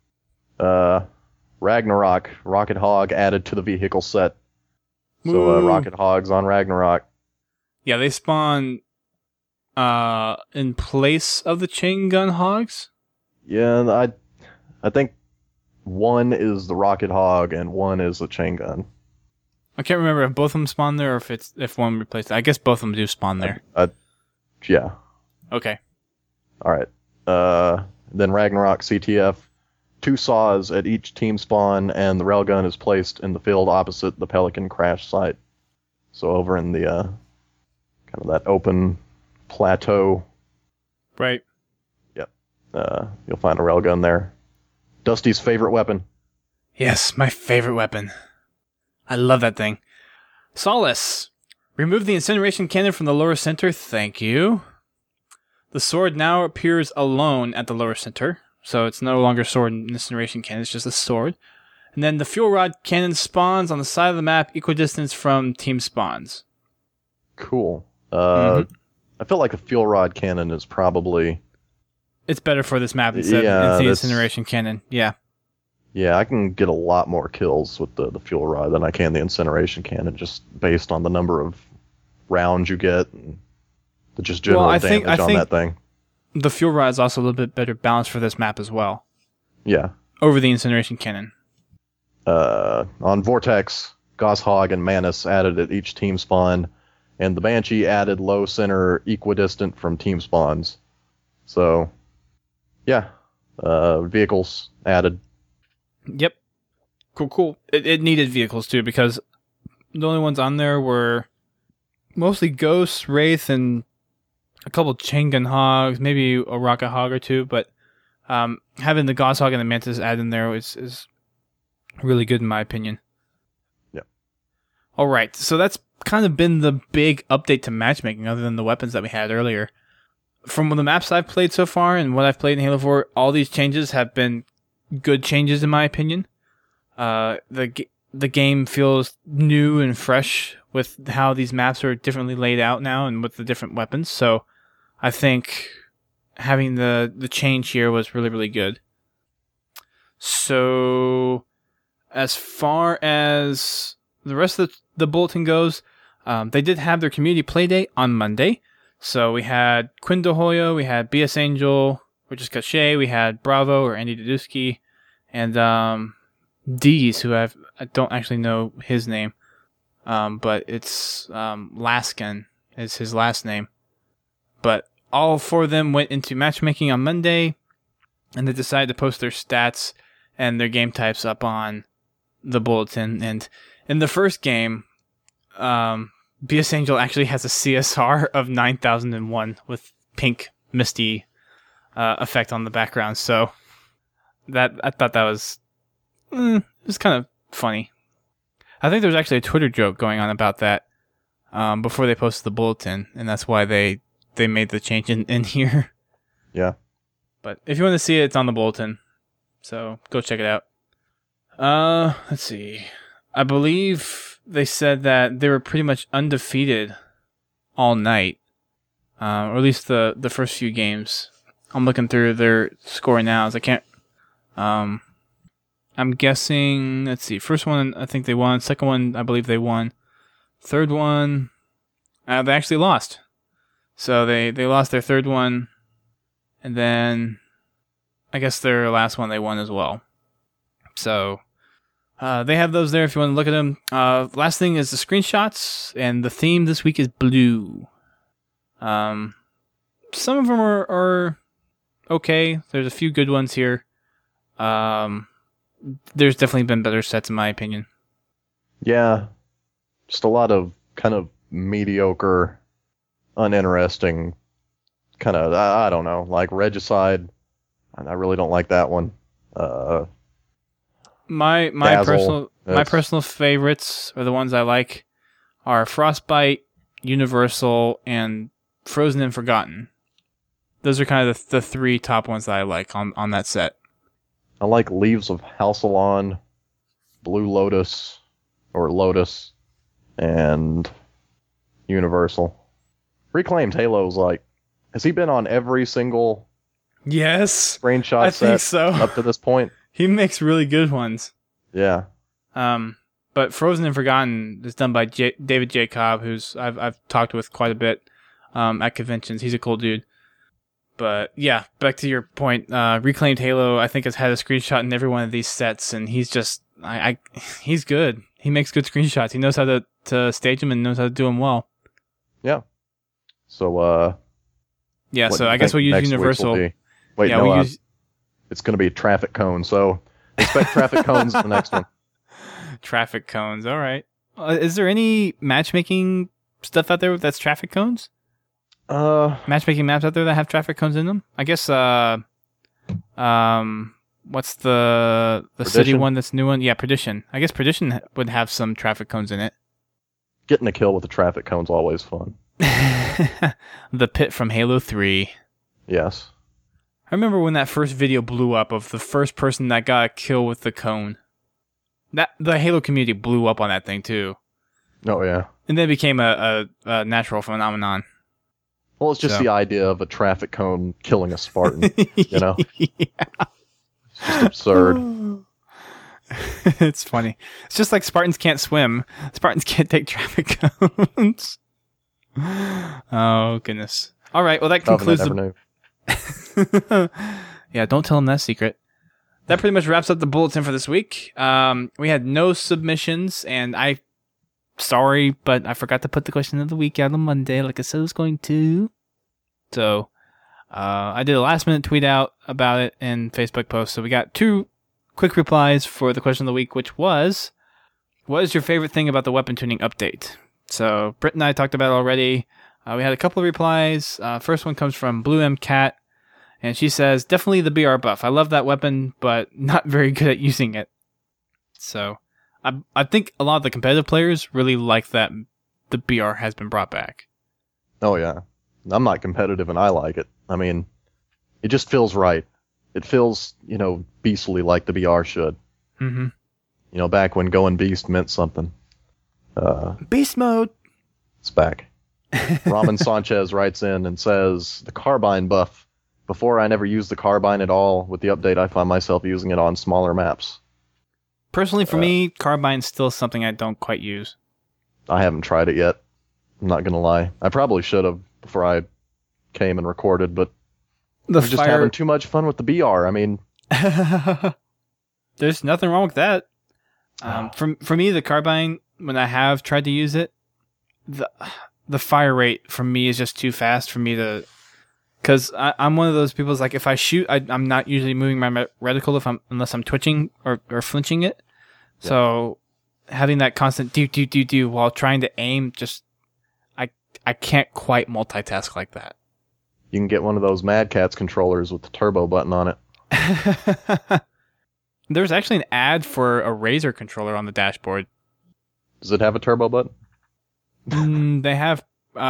Ragnarok, Rocket Hog added to the vehicle set. So Rocket Hogs on Ragnarok. Yeah, they spawn in place of the chain gun hogs. Yeah, I think one is the Rocket Hog and one is the chain gun. I can't remember if both of them spawn there or if one replaced it. I guess both of them do spawn there. Yeah. Okay. All right. Then Ragnarok CTF. 2 saws at each team spawn, and the railgun is placed in the field opposite the Pelican crash site. So over in the kind of that open plateau. Right. Yep. You'll find a railgun there. Dusty's favorite weapon. Yes, my favorite weapon. I love that thing. Solace. Remove the incineration cannon from the lower center. Thank you. The sword now appears alone at the lower center. So it's no longer sword and incineration cannon. It's just a sword. And then the fuel rod cannon spawns on the side of the map equidistant from team spawns. Cool. I feel like the fuel rod cannon is probably... It's better for this map instead of the incineration cannon. Yeah. Yeah, I can get a lot more kills with the fuel rod than I can the incineration cannon, just based on the number of rounds you get and the just general damage on that thing. The fuel rod is also a little bit better balanced for this map as well. Yeah. Over the incineration cannon. On Vortex, Gauss Hog and Manus added at each team spawn, and the Banshee added low center equidistant from team spawns. So, yeah. Vehicles added. Yep. Cool. It needed vehicles too, because the only ones on there were mostly Ghosts, Wraith, and a couple chain gun hogs, maybe a rocket hog or two, but having the Gauss Hog and the Mantis added in there is really good in my opinion. Yeah. Alright, so that's kind of been the big update to matchmaking other than the weapons that we had earlier. From the maps I've played so far and what I've played in Halo 4, all these changes have been good changes in my opinion. The game feels new and fresh with how these maps are differently laid out now and with the different weapons. So I think having the change here was really, really good. So as far as the rest of the bulletin goes, they did have their community playdate on Monday. So we had Quinn DeHoyo, we had BS Angel, which is Cachet, we had Bravo or Andy Dudusky, and Dees, who I don't actually know his name, but it's Laskin is his last name. But all 4 of them went into matchmaking on Monday, and they decided to post their stats and their game types up on the bulletin. And in the first game, BS Angel actually has a CSR of 9001 with pink misty effect on the background. So that I thought that was it was kind of funny. I think there's actually a Twitter joke going on about that before they posted the bulletin, and that's why they made the change in here. Yeah. But if you want to see it, it's on the bulletin. So go check it out. Let's see. I believe they said that they were pretty much undefeated all night. Or at least the first few games. I'm looking through their score now as I can't I'm guessing, let's see, first one I think they won, second one I believe they won, third one they actually lost. So they lost their third one, and then I guess their last one they won as well. So they have those there if you want to look at them. Last thing is the screenshots, and the theme this week is blue. Some of them are okay. There's a few good ones here. There's definitely been better sets in my opinion. Yeah, just a lot of kind of mediocre, uninteresting, kind of, I don't know, like Regicide. I really don't like that one. My Dazzle, personal favorites, or the ones I like, are Frostbite, Universal, and Frozen and Forgotten. Those are kind of the three top ones that I like on that set. I like Leaves of Halcyon, Blue Lotus, or Lotus, and Universal. Reclaimed Halo's like, has he been on every single Yes, screenshot I set think so. up to this point? He makes really good ones. Yeah. But Frozen and Forgotten is done by David J. Cobb, who's I've talked with quite a bit at conventions. He's a cool dude. But yeah, back to your point, Reclaimed Halo, I think, has had a screenshot in every one of these sets, and he's just, he's good. He makes good screenshots. He knows how to stage them and knows how to do them well. Yeah. So, yeah, so I guess we'll use Universal. Wait, yeah, no, use... it's going to be Traffic Cone, so expect Traffic Cones in the next one. Traffic Cones, all right. Is there any matchmaking stuff out there that's Traffic Cones? Matchmaking maps out there that have traffic cones in them? I guess, what's the city one that's new one? Yeah, Perdition. I guess Perdition would have some traffic cones in it. Getting a kill with the traffic cone's always fun. The Pit from Halo 3. Yes. I remember when that first video blew up of the first person that got a kill with the cone. The Halo community blew up on that thing too. Oh, yeah. And then it became a natural phenomenon. Well, it's just the idea of a traffic cone killing a Spartan, you know? Yeah. It's just absurd. It's funny. It's just like Spartans can't swim. Spartans can't take traffic cones. Oh, goodness. All right, well, that concludes Yeah, don't tell them that secret. That pretty much wraps up the bulletin for this week. We had no submissions, and sorry, but I forgot to put the question of the week out on Monday like I said I was going to. So, I did a last minute tweet out about it and Facebook post. So we got 2 quick replies for the question of the week, which was, what is your favorite thing about the weapon tuning update? So Britt and I talked about it already. We had a couple of replies. First one comes from Blue M Cat, and she says, definitely the BR buff. I love that weapon, but not very good at using it. So I think a lot of the competitive players really like that the BR has been brought back. Oh, yeah. I'm not competitive, and I like it. I mean, it just feels right. It feels, beastly like the BR should. Mm-hmm. Back when going beast meant something. Beast mode! It's back. Ramen Sanchez writes in and says, the carbine buff. Before, I never used the carbine at all. With the update, I find myself using it on smaller maps. Personally, for me, carbine's still something I don't quite use. I haven't tried it yet. I'm not going to lie. I probably should have before I came and recorded, but I'm just having too much fun with the BR. I mean... There's nothing wrong with that. For me, the carbine, when I have tried to use it, the fire rate for me is just too fast for me to... Because I'm one of those people like, if I shoot, I'm not usually moving my reticle unless I'm twitching or flinching it. Yeah. So having that constant do while trying to aim, just I can't quite multitask like that. You can get one of those Mad Catz controllers with the turbo button on it. There's actually an ad for a Razer controller on the dashboard. Does it have a turbo button? They have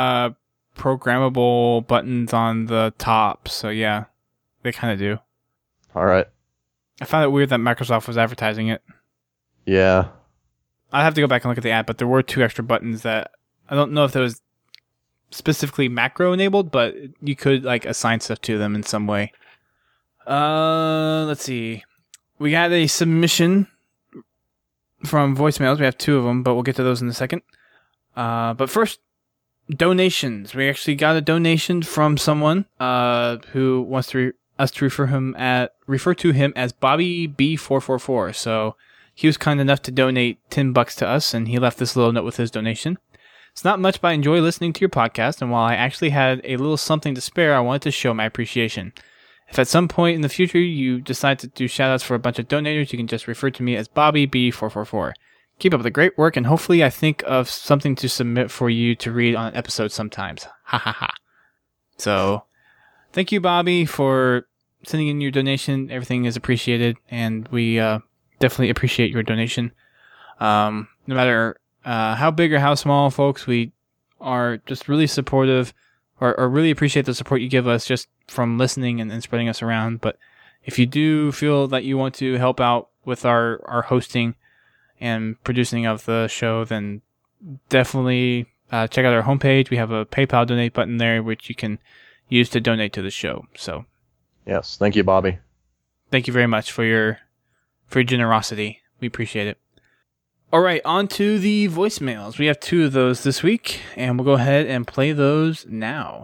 programmable buttons on the top, so yeah, they kind of do. All right. I found it weird that Microsoft was advertising it. Yeah. I'd have to go back and look at the ad, but there were 2 extra buttons that I don't know if it was specifically macro enabled, but you could assign stuff to them in some way. Let's see. we got a submission from voicemails. We have 2 of them, but we'll get to those in a second. But first, donations. We actually got a donation from someone who wants us to refer to him as Bobby B444. So he was kind enough to donate $10 to us, and he left this little note with his donation. It's not much, but I enjoy listening to your podcast, and while I actually had a little something to spare, I wanted to show my appreciation. If at some point in the future you decide to do shoutouts for a bunch of donators, you can just refer to me as Bobby B444. Keep up the great work, and hopefully I think of something to submit for you to read on an episode sometimes. Ha ha ha. So, thank you, Bobby, for sending in your donation. Everything is appreciated, and we definitely appreciate your donation. No matter how big or how small, folks, we are just really supportive, or really appreciate the support you give us just from listening and spreading us around. But if you do feel that you want to help out with our hosting and producing of the show, then definitely check out our homepage. We have a PayPal donate button there, which you can use to donate to the show. So, yes, thank you, Bobby. Thank you very much for your generosity. We appreciate it. All right, on to the voicemails. We have 2 of those this week, and we'll go ahead and play those now.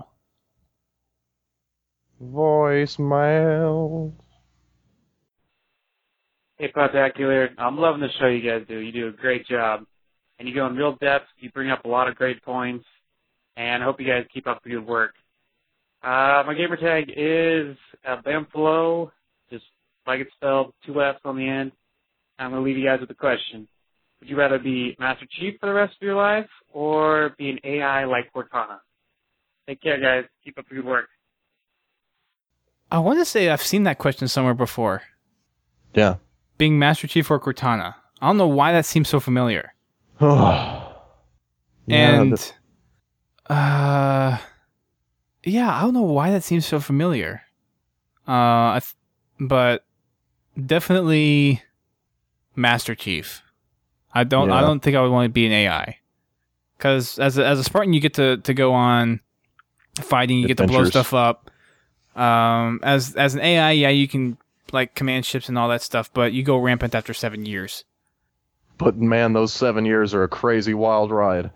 Voicemail. Hey, Podtacular. I'm loving the show you guys do. You do a great job. And you go in real depth. You bring up a lot of great points. And I hope you guys keep up the good work. My gamer tag is Bamflo, just like it's spelled, 2 F's on the end. I'm going to leave you guys with a question. Would you rather be Master Chief for the rest of your life or be an AI like Cortana? Take care, guys. Keep up the good work. I want to say I've seen that question somewhere before. Yeah. Being Master Chief or Cortana. I don't know why that seems so familiar. Yeah, I don't know why that seems so familiar. But definitely Master Chief. I don't think I would want to be an AI. Because as a Spartan, you get to go on fighting, you get to blow stuff up. As an AI, yeah, you can like command ships and all that stuff, but you go rampant after 7 years. But man, those 7 years are a crazy wild ride.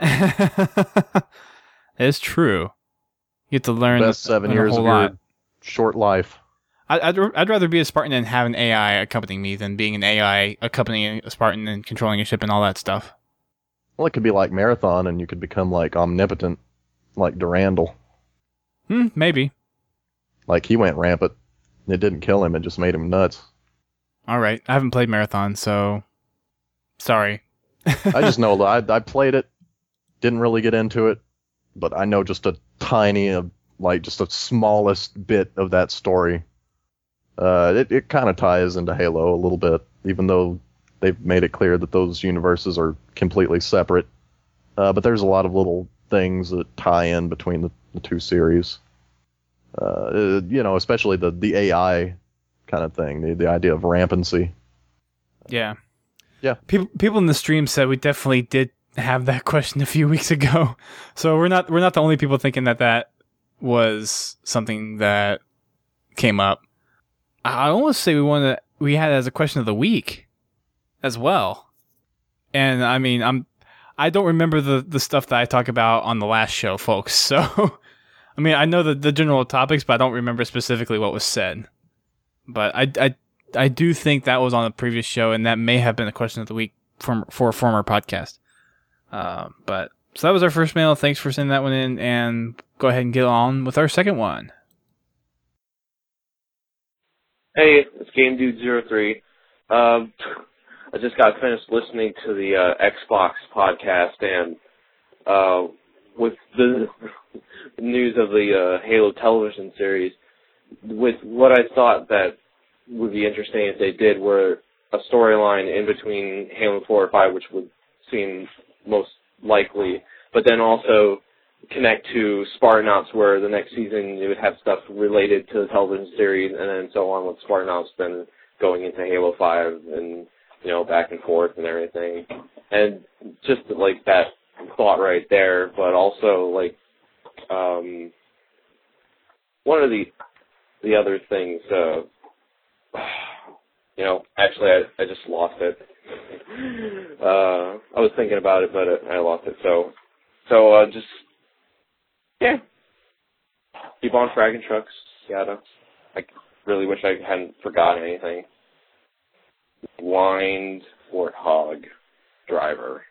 It's true. You get to learn best 7 years of your short life. I'd rather be a Spartan and have an AI accompanying me than being an AI accompanying a Spartan and controlling a ship and all that stuff. Well, it could be like Marathon, and you could become like omnipotent, like Durandal. Maybe. Like he went rampant. It didn't kill him; it just made him nuts. All right, I haven't played Marathon, so sorry. I just know I played it, didn't really get into it, but I know just a tiny, just the smallest bit of that story. It kind of ties into Halo a little bit, even though they've made it clear that those universes are completely separate. But there's a lot of little things that tie in between the 2 series. Especially the AI kind of thing, the idea of rampancy. Yeah. Yeah. People in the stream said we definitely did have that question a few weeks ago. So we're not the only people thinking that was something that came up. I almost say we had it as a question of the week as well. And I mean, I don't remember the stuff that I talk about on the last show, folks. So I mean, I know the general topics, but I don't remember specifically what was said. But I do think that was on a previous show, and that may have been a question of the week for a former podcast. But so that was our first mail. Thanks for sending that one in, and go ahead and get on with our second one. Hey, it's Game Dude 03. I just got finished listening to the Xbox podcast, and with the news of the Halo television series, with what I thought that would be interesting if they did were a storyline in between Halo 4 or 5, which would seem most likely, but then also connect to Spartanauts, where the next season you would have stuff related to the television series, and then so on with Spartanauts, then going into Halo 5, and, back and forth and everything. And just, like, that thought right there, but also, like, one of the other things, actually Actually, I just lost it. I was thinking about it, but I lost it. So just, yeah. Keep on fragging trucks, yada. I really wish I hadn't forgotten anything. Blind warthog driver.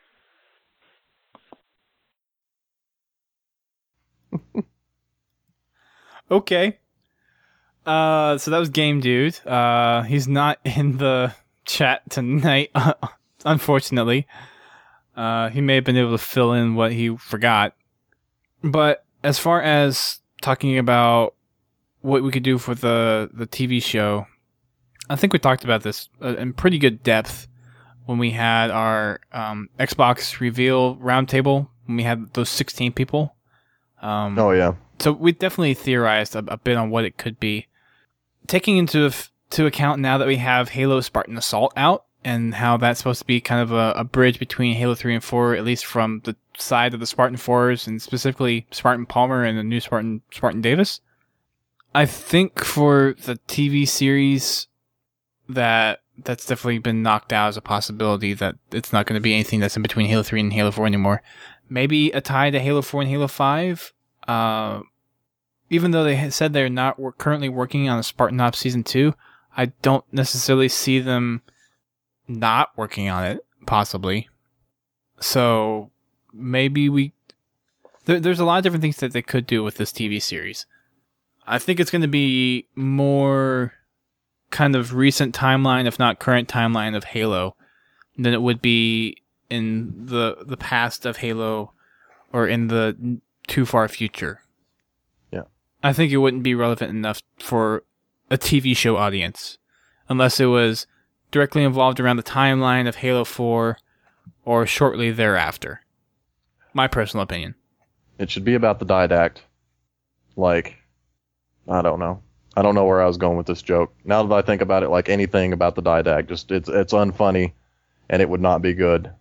Okay. So that was Game Dude. He's not in the chat tonight, unfortunately. He may have been able to fill in what he forgot. But as far as talking about what we could do for the TV show, I think we talked about this in pretty good depth when we had our Xbox reveal roundtable, when we had those 16 people. Oh, yeah. So we definitely theorized a bit on what it could be. Taking into account now that we have Halo Spartan Assault out, and how that's supposed to be kind of a bridge between Halo 3 and 4, at least from the side of the Spartan 4s, and specifically Spartan Palmer and the new Spartan Davis. I think for the TV series, that's definitely been knocked out as a possibility, that it's not going to be anything that's in between Halo 3 and Halo 4 anymore. Maybe a tie to Halo 4 and Halo 5. Even though they said they're not currently working on a Spartan Ops Season 2, I don't necessarily see them not working on it, possibly. So maybe there's a lot of different things that they could do with this TV series. I think it's going to be more kind of recent timeline, if not current timeline, of Halo than it would be in the past of Halo or in the too far future. Yeah. I think it wouldn't be relevant enough for a TV show audience unless it was directly involved around the timeline of Halo 4 or shortly thereafter. My personal opinion. It should be about the didact. Like, I don't know. I don't know where I was going with this joke. Now that I think about it, like anything about the didact, just it's unfunny, and it would not be good.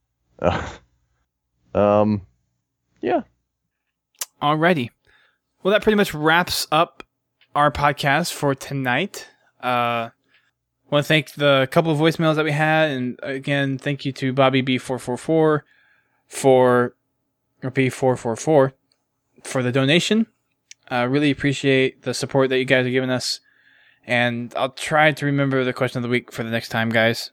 Yeah. Alrighty. Well, that pretty much wraps up our podcast for tonight. I want to thank the couple of voicemails that we had, and again, thank you to Bobby B444 or B444 for the donation. Really appreciate the support that you guys are giving us, and I'll try to remember the question of the week for the next time, guys.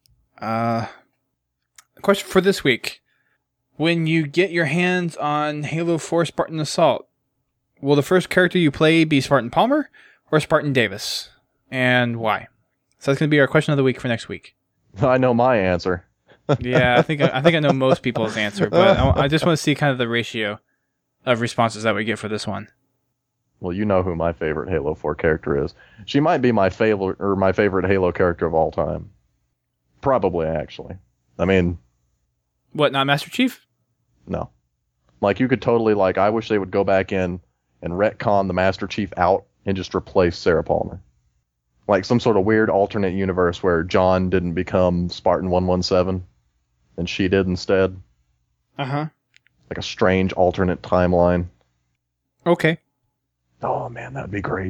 Question for this week: when you get your hands on Halo 4 Spartan Assault, will the first character you play be Spartan Palmer or Spartan Davis, and why? So that's going to be our question of the week for next week. I know my answer. Yeah, I think I know most people's answer, but I just want to see kind of the ratio of responses that we get for this one. Well, you know who my favorite Halo 4 character is. She might be my favorite Halo character of all time. Probably, actually. I mean... What, not Master Chief? No. Like, you could totally, like, I wish they would go back in and retcon the Master Chief out and just replace Sarah Palmer. Like some sort of weird alternate universe where John didn't become Spartan 117 and she did instead. Uh-huh. Like a strange alternate timeline. Okay. Oh, man, that'd be great.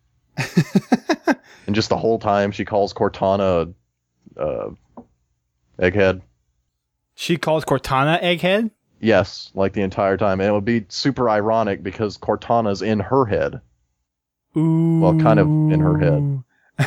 And just the whole time she calls Cortana Egghead. She calls Cortana Egghead? Yes, like the entire time. And it would be super ironic because Cortana's in her head. Ooh. Well, kind of in her head.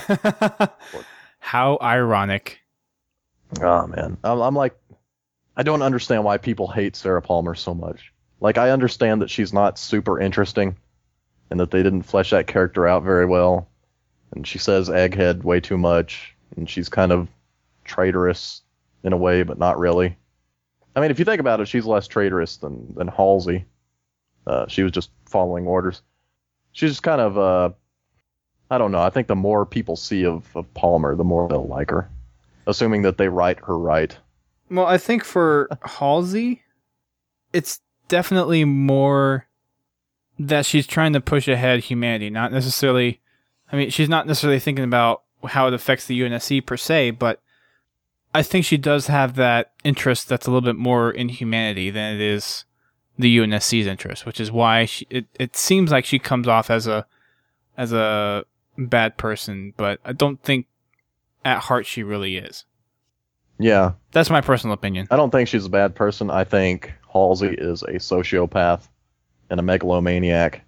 How ironic. Oh, man. I'm like, I don't understand why people hate Sarah Palmer so much. Like, I understand that she's not super interesting and that they didn't flesh that character out very well. And she says egghead way too much, and she's kind of traitorous in a way, but not really. I mean, if you think about it, she's less traitorous than Halsey. She was just following orders. She's just kind of, I don't know, I think the more people see of Palmer, the more they'll like her. Assuming that they write her right. Well, I think for Halsey, it's definitely more that she's trying to push ahead humanity, not necessarily... I mean, she's not necessarily thinking about how it affects the UNSC per se, but I think she does have that interest that's a little bit more in humanity than it is the UNSC's interest, which is why it seems like she comes off as a bad person, but I don't think at heart she really is. Yeah. That's my personal opinion. I don't think she's a bad person. I think Halsey is a sociopath and a megalomaniac.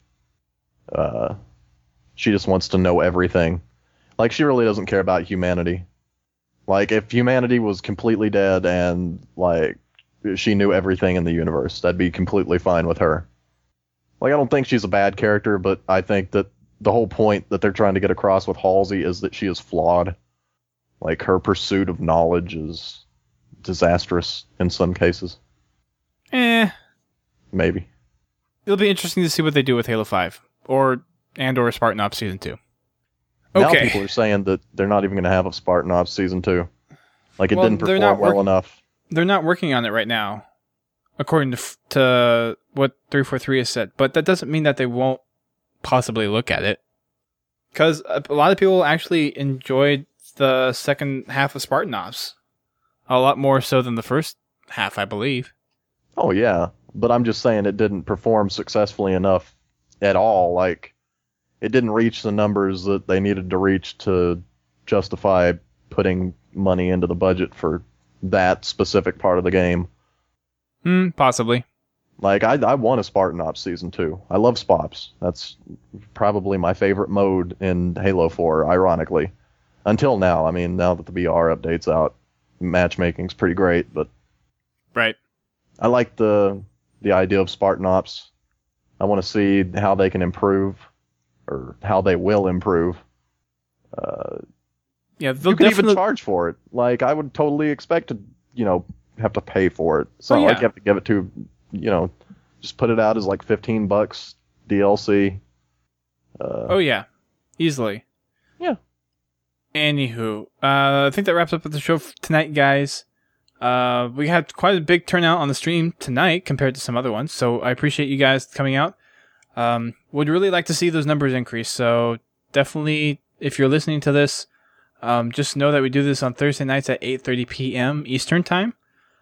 She just wants to know everything. Like, she really doesn't care about humanity. Like, if humanity was completely dead and, like, she knew everything in the universe, that'd be completely fine with her. Like, I don't think she's a bad character, but I think that the whole point that they're trying to get across with Halsey is that she is flawed. Like, her pursuit of knowledge is disastrous in some cases. Maybe. It'll be interesting to see what they do with Halo 5 or Spartan Ops Season 2. Now Okay. people are saying that they're not even going to have a Spartan Ops Season 2. Like, it didn't perform well enough. They're not working on it right now, according to what 343 has said. But that doesn't mean that they won't possibly look at it. Because a lot of people actually enjoyed the second half of Spartan Ops. A lot more so than the first half, I believe. Oh, yeah. But I'm just saying it didn't perform successfully enough at all. Like, it didn't reach the numbers that they needed to reach to justify putting money into the budget for that specific part of the game. Possibly. Like, I want a Spartan Ops Season 2. I love SPOPs. That's probably my favorite mode in Halo 4, ironically. Until now. I mean, now that the BR update's out, matchmaking's pretty great, but... Right. I like the idea of Spartan Ops. I want to see how they can improve, or how they will improve. Yeah, they'll you could even charge for it. Like, I would totally expect to, have to pay for it. So like you have to give it to, just put it out as like $15 DLC. Oh yeah, easily. Yeah. Anywho, I think that wraps up the show for tonight, guys. We had quite a big turnout on the stream tonight compared to some other ones, so I appreciate you guys coming out. Would really like to see those numbers increase, so definitely, if you're listening to this, just know that we do this on Thursday nights at 8:30 p.m. Eastern Time.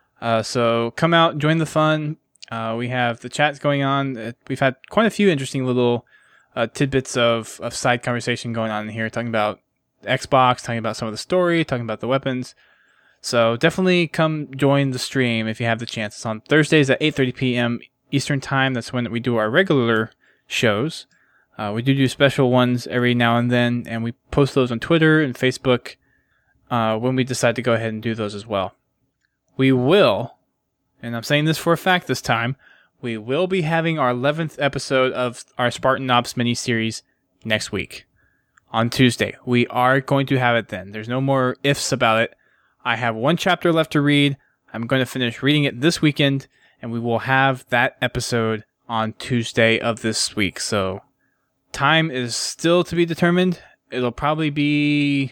So come out, join the fun. We have the chats going on. We've had quite a few interesting little tidbits of side conversation going on in here, talking about Xbox, talking about some of the story, talking about the weapons. So definitely come join the stream if you have the chance. It's on Thursdays at 8:30 p.m. Eastern Time. That's when we do our regular shows. We do special ones every now and then, and we post those on Twitter and Facebook when we decide to go ahead and do those as well. We will, and I'm saying this for a fact this time, we will be having our 11th episode of our Spartan Ops mini-series next week on Tuesday. We are going to have it then. There's no more ifs about it. I have one chapter left to read. I'm going to finish reading it this weekend, and we will have that episode on Tuesday of this week. So time is still to be determined. It'll probably be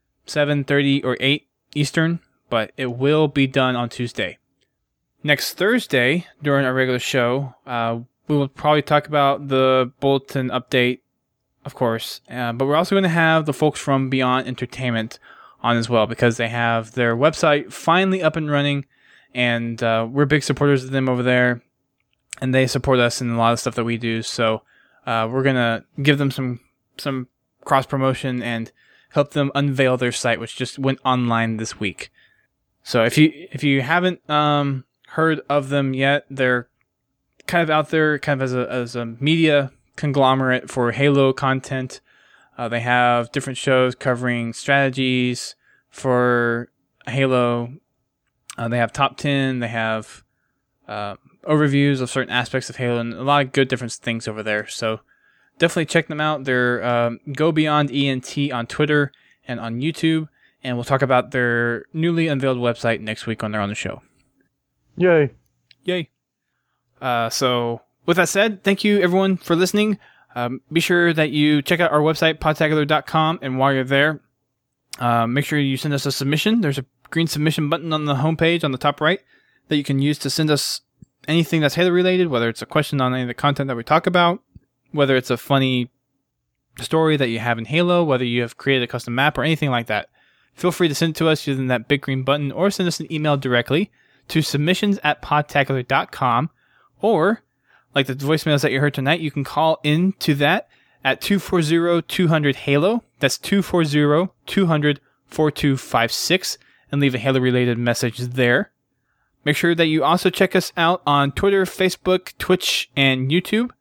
7:30 or 8 Eastern, but it will be done on Tuesday. Next Thursday, during our regular show, we will probably talk about the bulletin update, of course, but we're also going to have the folks from Beyond Entertainment on as well, because they have their website finally up and running, and we're big supporters of them over there, and they support us in a lot of stuff that we do, so we're going to give them some cross-promotion and help them unveil their site, which just went online this week. So if you haven't heard of them yet, they're kind of out there kind of as a media conglomerate for Halo content. They have different shows covering strategies for Halo. They have top 10. They have overviews of certain aspects of Halo and a lot of good different things over there. So definitely check them out. They're Go Beyond ENT on Twitter and on YouTube. And we'll talk about their newly unveiled website next week when they're on the show. Yay. Yay. So with that said, thank you everyone for listening. Be sure that you check out our website, podtacular.com, and while you're there, make sure you send us a submission. There's a green submission button on the homepage on the top right that you can use to send us anything that's Halo related, whether it's a question on any of the content that we talk about, whether it's a funny story that you have in Halo, whether you have created a custom map or anything like that. Feel free to send it to us using that big green button, or send us an email directly to submissions@podtacular.com, or like the voicemails that you heard tonight, you can call in to that at 240-200-HALO. That's 240-200-42 4256 and leave a Halo-related message there. Make sure that you also check us out on Twitter, Facebook, Twitch, and YouTube.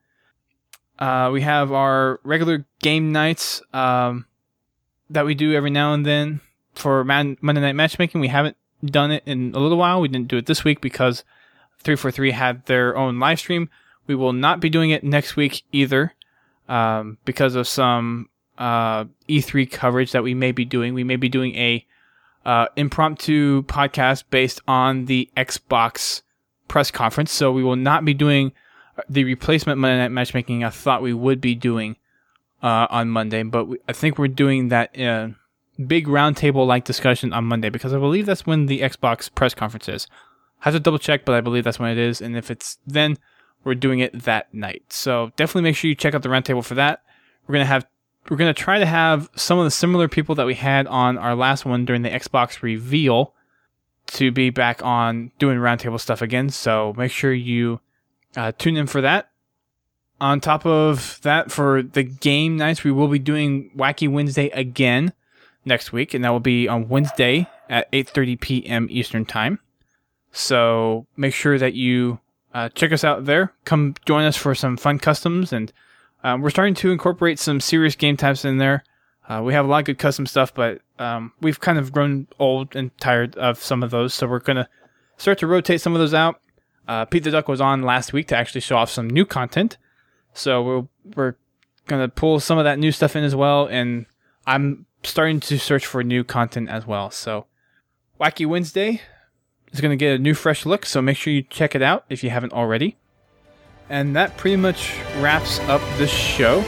We have our regular game nights that we do every now and then for Monday Night Matchmaking. We haven't done it in a little while. We didn't do it this week because 343 had their own live stream. We will not be doing it next week either because of some E3 coverage that we may be doing. We may be doing a impromptu podcast based on the Xbox press conference. So we will not be doing the replacement Monday Night Matchmaking I thought we would be doing on Monday. But I think we're doing that big roundtable-like discussion on Monday because I believe that's when the Xbox press conference is. I have to double check, but I believe that's when it is. And if it's then, we're doing it that night. So definitely make sure you check out the roundtable for that. We're going to try to have some of the similar people that we had on our last one during the Xbox reveal to be back on doing roundtable stuff again. So make sure you tune in for that. On top of that, for the game nights, we will be doing Wacky Wednesday again next week, and that will be on Wednesday at 8:30 p.m. Eastern Time. So make sure that you check us out there. Come join us for some fun customs, and we're starting to incorporate some serious game types in there. We have a lot of good custom stuff, but we've kind of grown old and tired of some of those, so we're going to start to rotate some of those out. Pete the Duck was on last week to actually show off some new content, so we're going to pull some of that new stuff in as well, and I'm starting to search for new content as well. So Wacky Wednesday is going to get a new fresh look, so make sure you check it out if you haven't already. And that pretty much wraps up this show.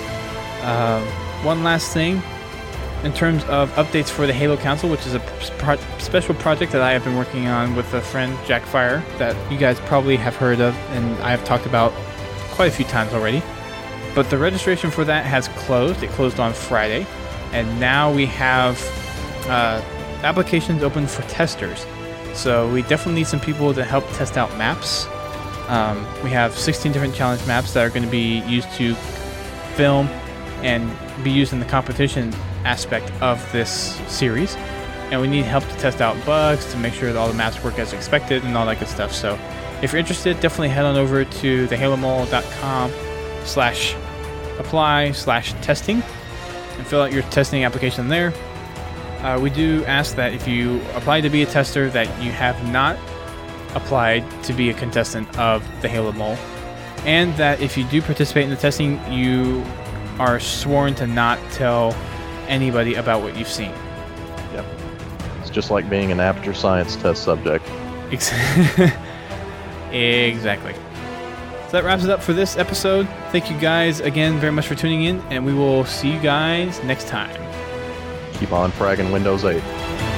One last thing in terms of updates for the Halo Council, which is a special project that I have been working on with a friend, Jack Fire, that you guys probably have heard of and I have talked about quite a few times already. But the registration for that has closed. It closed on Friday. And now we have applications open for testers. So we definitely need some people to help test out maps. We have 16 different challenge maps that are going to be used to film and be used in the competition aspect of this series. And we need help to test out bugs, to make sure that all the maps work as expected and all that good stuff. So if you're interested, definitely head on over to thehalomole.com/apply/testing and fill out your testing application there. We do ask that if you apply to be a tester that you have not applied to be a contestant of the Halo Mole, and that if you do participate in the testing, you are sworn to not tell anybody about what you've seen. Yep. It's just like being an Aperture Science test subject. Exactly. So that wraps it up for this episode. Thank you guys again very much for tuning in, and we will see you guys next time. Keep on fragging Windows 8.